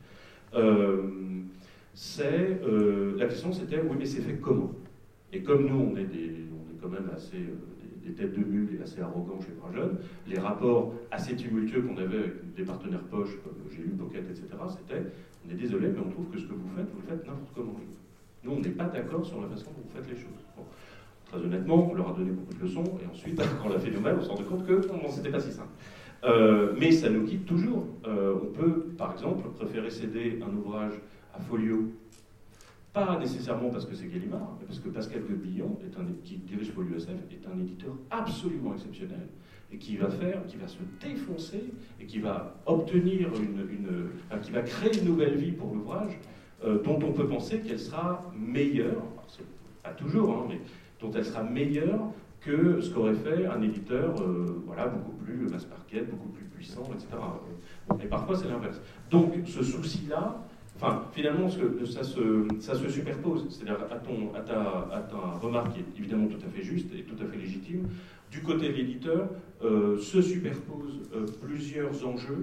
A: 8000 ex. La question, c'était, oui, mais c'est fait comment? Et comme nous, on est quand même assez... des têtes de mule et assez arrogants chez Brajlon, les rapports assez tumultueux qu'on avait avec des partenaires poches, comme j'ai lu Pocket, etc., c'était, on est désolé, mais on trouve que ce que vous le faites n'importe comment. Nous, on n'est pas d'accord sur la façon dont vous faites les choses. Bon. Très honnêtement, on leur a donné beaucoup de leçons, et ensuite, quand on l'a fait nous-mêmes, on s'est rendu compte que c'était pas si simple. Mais ça nous guide toujours. On peut, par exemple, préférer céder un ouvrage à Folio, pas nécessairement parce que c'est Gallimard, mais parce que Pascal Guebillon, qui dirige Folio SF, est un éditeur absolument exceptionnel et qui va se défoncer et qui va obtenir qui va créer une nouvelle vie pour l'ouvrage dont on peut penser qu'elle sera meilleure, pas toujours, hein, mais dont elle sera meilleure que ce qu'aurait fait un éditeur beaucoup plus mass market, beaucoup plus puissant, etc. Et parfois c'est l'inverse. Donc ce souci-là, finalement, ça se superpose. C'est-à-dire, à ta remarque, qui est évidemment tout à fait juste et tout à fait légitime, du côté de l'éditeur, se superposent plusieurs enjeux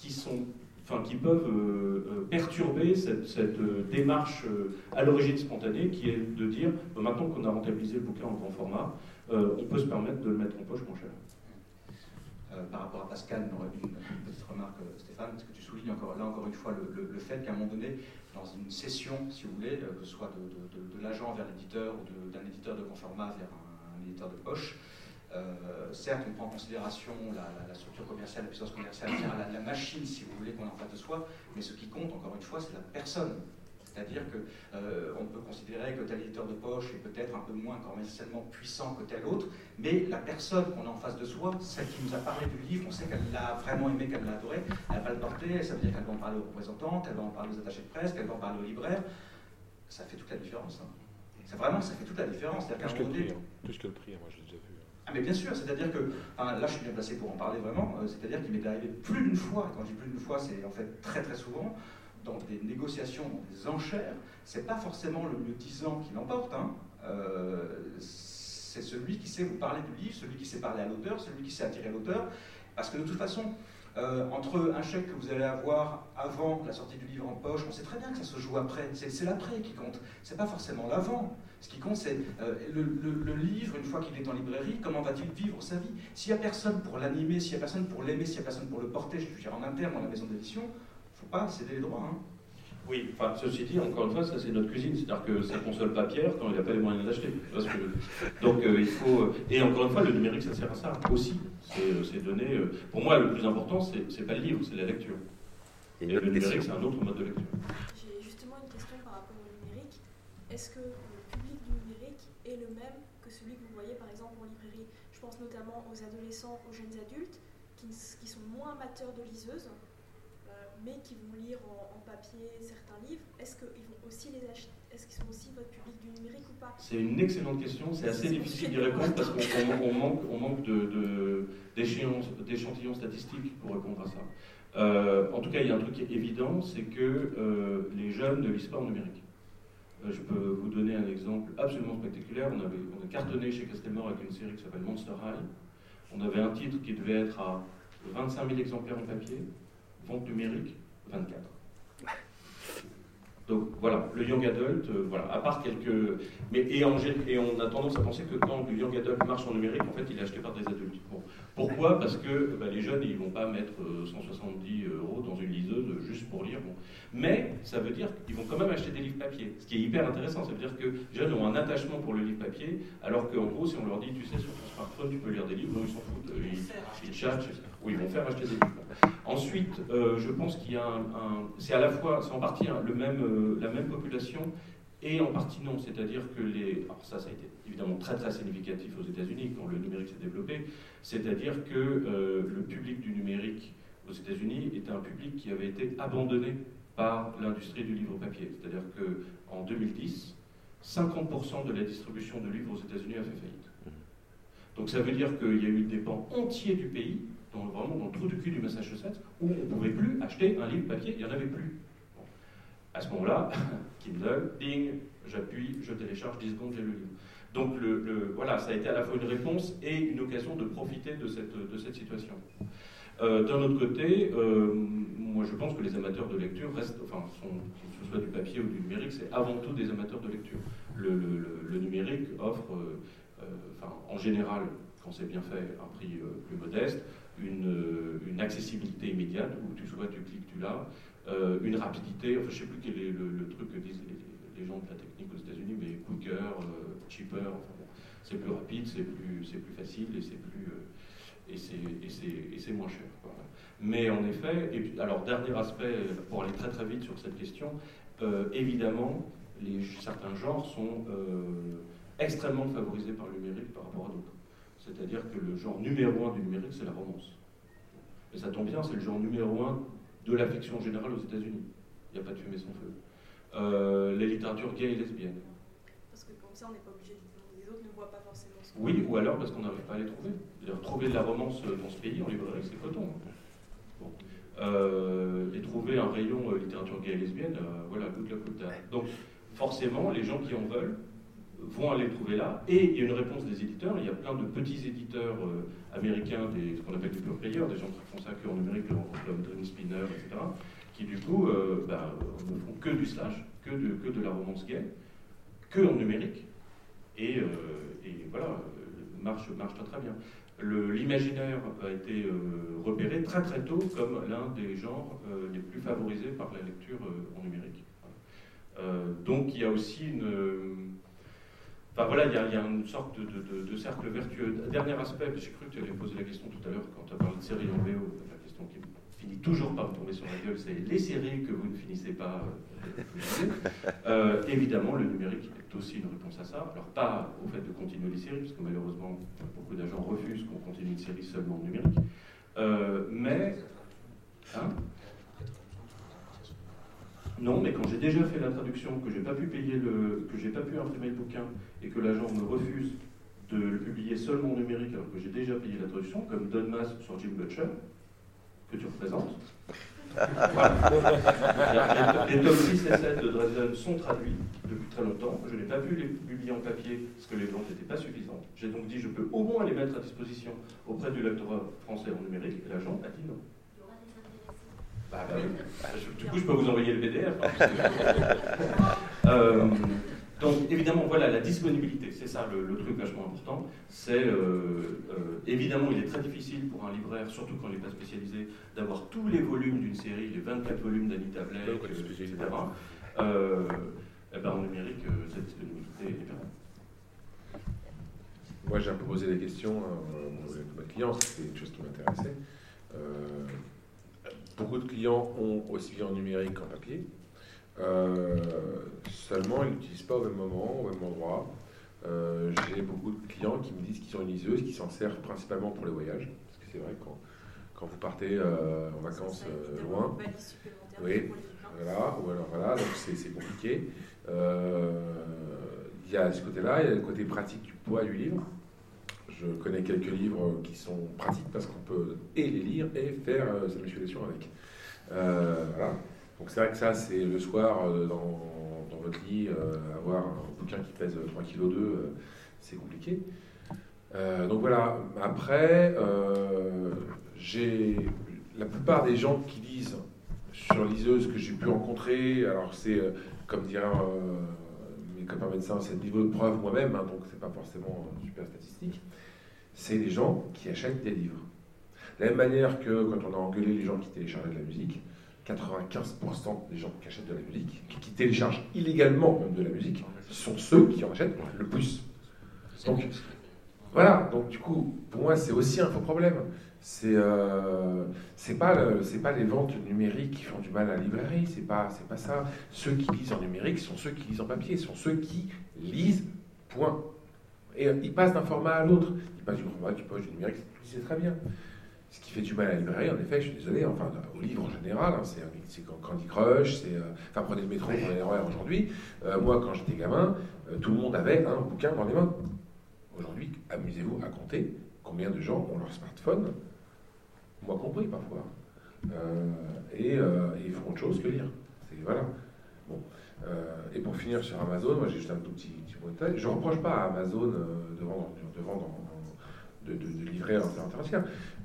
A: qui peuvent perturber cette démarche à l'origine spontanée, qui est de dire, maintenant qu'on a rentabilisé le bouquin en grand format, on peut se permettre de le mettre en poche moins cher.
C: Par rapport à Pascal, une petite remarque, Stéphane, parce que tu soulignes encore une fois le fait qu'à un moment donné, dans une session, si vous voulez, que ce soit de l'agent vers l'éditeur ou d'un éditeur de grand format vers un éditeur de poche, certes, on prend en considération la structure commerciale, la puissance commerciale, la machine, si vous voulez, qu'on a en face de soi, mais ce qui compte, encore une fois, c'est la personne. C'est-à-dire qu'on peut considérer que tel éditeur de poche est peut-être un peu moins commercialement puissant que tel autre, mais la personne qu'on a en face de soi, celle qui nous a parlé du livre, on sait qu'elle l'a vraiment aimé, qu'elle l'a adoré, elle va le porter, ça veut dire qu'elle va en parler aux représentants, qu'elle va en parler aux attachés de presse, qu'elle va en parler aux libraires. Ça fait toute la différence. Hein. Ça fait toute la différence.
D: Tout ce que le prix, moi je l'ai déjà vu.
C: Ah mais bien sûr, c'est-à-dire que, là je suis bien placé pour en parler vraiment, c'est-à-dire qu'il m'est arrivé plus d'une fois, et quand je dis plus d'une fois, c'est en fait très très souvent, dans des négociations, dans des enchères, c'est pas forcément le mieux disant qui l'emporte, hein. C'est celui qui sait vous parler du livre, celui qui sait parler à l'auteur, celui qui sait attirer l'auteur, parce que de toute façon, entre un chèque que vous allez avoir avant la sortie du livre en poche, on sait très bien que ça se joue après, c'est l'après qui compte, c'est pas forcément l'avant. Ce qui compte, c'est le livre, une fois qu'il est en librairie, comment va-t-il vivre sa vie? S'il n'y a personne pour l'animer, s'il n'y a personne pour l'aimer, s'il n'y a personne pour le porter, je veux dire en interne dans la maison d'édition, il ne faut pas céder les droits. Hein.
A: Oui, enfin, ceci dit, encore une fois, ça c'est notre cuisine, c'est-à-dire que ça console pas Pierre quand il n'a pas les moyens d'acheter. Donc il faut. Et encore une fois, le numérique, ça sert à ça aussi. C'est donner. Pour moi, le plus important, c'est pas le livre, c'est la lecture. Et le numérique, c'est un autre mode de lecture.
G: J'ai justement une question par rapport au numérique. Est-ce que le public du numérique est le même que celui que vous voyez par exemple en librairie? Je pense notamment aux adolescents, aux jeunes adultes qui sont moins amateurs de liseuses, mais qui vont lire en papier certains livres. Est-ce qu'ils vont aussi les acheter? Est-ce qu'ils sont aussi votre public du numérique ou pas?
A: C'est une excellente question. C'est assez difficile d'y répondre parce qu'on manque d'échantillons statistiques pour répondre à ça. En tout cas, il y a un truc qui est évident, c'est que les jeunes ne lisent pas en numérique. Je peux vous donner un exemple absolument spectaculaire. On a cartonné chez Castelmore avec une série qui s'appelle Monster High. On avait un titre qui devait être à 25 000 exemplaires en papier, vente numérique, 24. Donc voilà, le young adult, voilà, à part quelques... Et on a tendance à penser que quand le young adult marche en numérique, en fait, il est acheté par des adultes. Bon. Pourquoi? Parce que les jeunes, ils ne vont pas mettre 170 € dans une liseuse juste pour lire. Bon. Mais ça veut dire qu'ils vont quand même acheter des livres papier, ce qui est hyper intéressant. Ça veut dire que les jeunes ont un attachement pour le livre papier, alors qu'en gros, si on leur dit, tu sais, sur ton smartphone, tu peux lire des livres, non, ils s'en foutent. Ils cherchent, oui, ils vont faire acheter des livres. Ensuite, je pense qu'il y a c'est à la fois, c'est en partie la même population, et en partie non, c'est-à-dire que alors ça a été évidemment très très significatif aux États-Unis quand le numérique s'est développé, c'est-à-dire que le public du numérique aux États-Unis était un public qui avait été abandonné par l'industrie du livre papier, c'est-à-dire qu'en 2010, 50% de la distribution de livres aux États-Unis a fait faillite. Donc ça veut dire qu'il y a eu des pans entiers du pays, vraiment dans le trou du cul du Massachusetts, où on ne pouvait plus acheter un livre papier, il n'y en avait plus. Bon. À ce moment-là, Kindle, ding, j'appuie, je télécharge, 10 secondes, j'ai le livre. Donc voilà, ça a été à la fois une réponse et une occasion de profiter de cette situation. D'un autre côté, moi je pense que les amateurs de lecture restent, que ce soit du papier ou du numérique, c'est avant tout des amateurs de lecture. Le numérique offre, en général, quand c'est bien fait, un prix plus modeste, une accessibilité immédiate, où tu cliques, tu l'as, une rapidité, je ne sais plus quel est le truc que disent les gens de la technique aux États-Unis, mais quicker, cheaper, c'est plus rapide, c'est plus facile et c'est moins cher. Voilà. Mais en effet, et puis, alors dernier aspect, pour aller très très vite sur cette question, évidemment, certains genres sont extrêmement favorisés par le numérique par rapport à d'autres. C'est-à-dire que le genre numéro 1 du numérique, c'est la romance. Et ça tombe bien, c'est le genre numéro 1 de la fiction générale aux États-Unis. Il n'y a pas de fumée sans feu. Les littératures gays et lesbiennes.
G: Parce que comme ça, on n'est pas obligé de... Les autres ne voient pas forcément ce qu'on...
A: Oui, ou alors parce qu'on n'arrive pas à les trouver. Trouver de la romance dans ce pays, en librairie, c'est coton. Bon. Et trouver un rayon littérature gay et lesbienne, voilà, good luck with that. Donc, forcément, les gens qui en veulent vont aller le trouver là, et il y a une réponse des éditeurs. Il y a plein de petits éditeurs américains, ce qu'on appelle des pure players, des gens qui font ça qu'en numérique, comme Dream Spinner, etc., qui du coup ne font que du slash, que de la romance gay, que en numérique, et voilà, marche très très bien. l'imaginaire a été repéré très très tôt comme l'un des genres les plus favorisés par la lecture en numérique. Donc il y a aussi il y a une sorte de cercle vertueux. Dernier aspect, j'ai cru que tu allais poser la question tout à l'heure quand tu as parlé de séries en VO. La question qui finit toujours par me tomber sur la gueule, c'est les séries que vous ne finissez pas. Évidemment, le numérique est aussi une réponse à ça. Alors pas au fait de continuer les séries, parce que malheureusement, beaucoup d'agents refusent qu'on continue une série seulement en numérique. Mais... Hein ? Non, mais quand j'ai déjà fait la traduction, que j'ai pas pu imprimer le bouquin et que l'agent me refuse de le publier seulement en numérique alors que j'ai déjà payé la traduction, comme Don Mass sur Jim Butcher, que tu représentes. Les tomes 6 et 7 de Dresden sont traduits depuis très longtemps. Je n'ai pas pu les publier en papier parce que les ventes n'étaient pas suffisantes. J'ai donc dit je peux au moins les mettre à disposition auprès du lectorat français en numérique et l'agent a dit non. Du coup, je peux vous envoyer le PDF. Donc, évidemment, voilà, la disponibilité, c'est ça le truc vachement important. C'est, évidemment, il est très difficile pour un libraire, surtout quand il n'est pas spécialisé, d'avoir tous les volumes d'une série, les 24 volumes d'Anita Blake, etc. En numérique, cette disponibilité est permanente.
D: Moi, j'ai un peu posé des questions à mes clients, c'était une chose qui m'intéressait. Beaucoup de clients ont aussi bien en numérique qu'en papier. Seulement, ils n'utilisent pas au même moment, au même endroit. J'ai beaucoup de clients qui me disent qu'ils ont une liseuse qui s'en sert principalement pour les voyages. Parce que c'est vrai, quand vous partez en vacances loin, oui, voilà, donc c'est compliqué. Il y a ce côté-là, il y a le côté pratique du poids du livre. Je connais quelques livres qui sont pratiques parce qu'on peut et les lire et faire sa musculation avec. Voilà. Donc c'est vrai que ça, c'est le soir dans votre lit, avoir un bouquin qui pèse 3,2 kg, c'est compliqué. Donc voilà. Après, j'ai la plupart des gens qui lisent sur liseuse que j'ai pu rencontrer, alors c'est comme dirait mes copains médecins, c'est le niveau de preuve moi-même, hein, donc c'est pas forcément super statistique. C'est les gens qui achètent des livres. De la même manière que quand on a engueulé les gens qui téléchargeaient de la musique, 95% des gens qui achètent de la musique, qui téléchargent illégalement même de la musique, sont ceux qui en achètent le plus. Donc, voilà, donc du coup, pour moi, c'est aussi un faux problème. C'est pas les ventes numériques qui font du mal à la librairie, c'est pas ça. Ceux qui lisent en numérique sont ceux qui lisent en papier, sont ceux qui lisent, point. Et ils passent d'un format à l'autre. Ils passent du format, du poche, du numérique, c'est très bien. Ce qui fait du mal à la librairie, en effet, je suis désolé, enfin, au livre en général, hein, c'est Candy Crush, enfin, prenez le métro, prenez l'erreur aujourd'hui. Moi, quand j'étais gamin, tout le monde avait un bouquin dans les mains. Aujourd'hui, amusez-vous à compter combien de gens ont leur smartphone, moi compris parfois, et ils font autre chose que lire. Voilà. Bon. Et pour finir sur Amazon, moi j'ai juste un tout petit mot de détail. Je ne reproche pas à Amazon de livrer à l'international.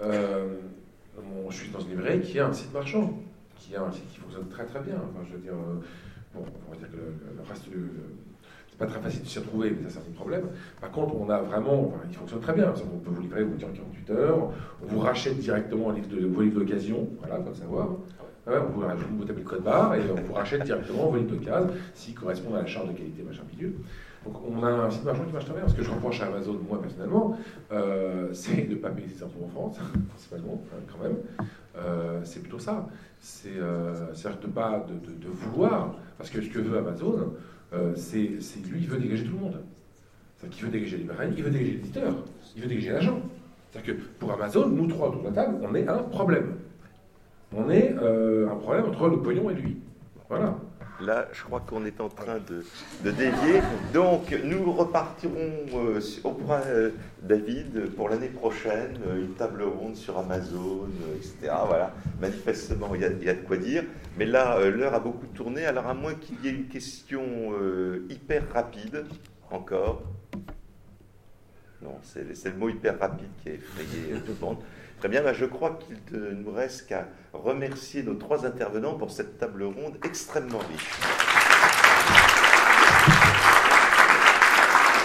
D: Je suis dans une librairie qui a un site marchand, qui a un site qui fonctionne très très bien. Enfin, je veux dire, on va dire que le reste, c'est pas très facile de s'y retrouver, mais ça c'est un problème. Par contre, on a vraiment, il fonctionne très bien. On peut vous livrer vos bouquins en 48 heures, on vous rachète directement vos livres d'occasion, voilà, faut le savoir. Ouais, vous tapez le code barre et on vous rachète directement vos livres d'occasion s'ils correspondent à la charte de qualité, machin bidule. Donc on a un site marchand qui marche très bien. Ce que je reproche à Amazon, moi personnellement, c'est de ne pas payer ses impôts en France, principalement, quand même. C'est plutôt ça. C'est-à-dire de vouloir, parce que ce que veut Amazon, c'est lui, il veut dégager tout le monde. C'est-à-dire qu'il veut dégager les librairies, il veut dégager l'éditeur, il veut dégager l'agent. C'est-à-dire que pour Amazon, nous trois autour de la table, on est un problème. On est un problème entre le pognon et lui. Voilà.
B: Là, je crois qu'on est en train de dévier. Donc, nous repartirons auprès David pour l'année prochaine, une table ronde sur Amazon, etc. Voilà. Manifestement, il y a de quoi dire. Mais là, l'heure a beaucoup tourné. Alors, à moins qu'il y ait une question hyper rapide, encore. Non, c'est le mot hyper rapide qui a effrayé tout le monde. Très bien, je crois qu'il ne nous reste qu'à remercier nos trois intervenants pour cette table ronde extrêmement riche.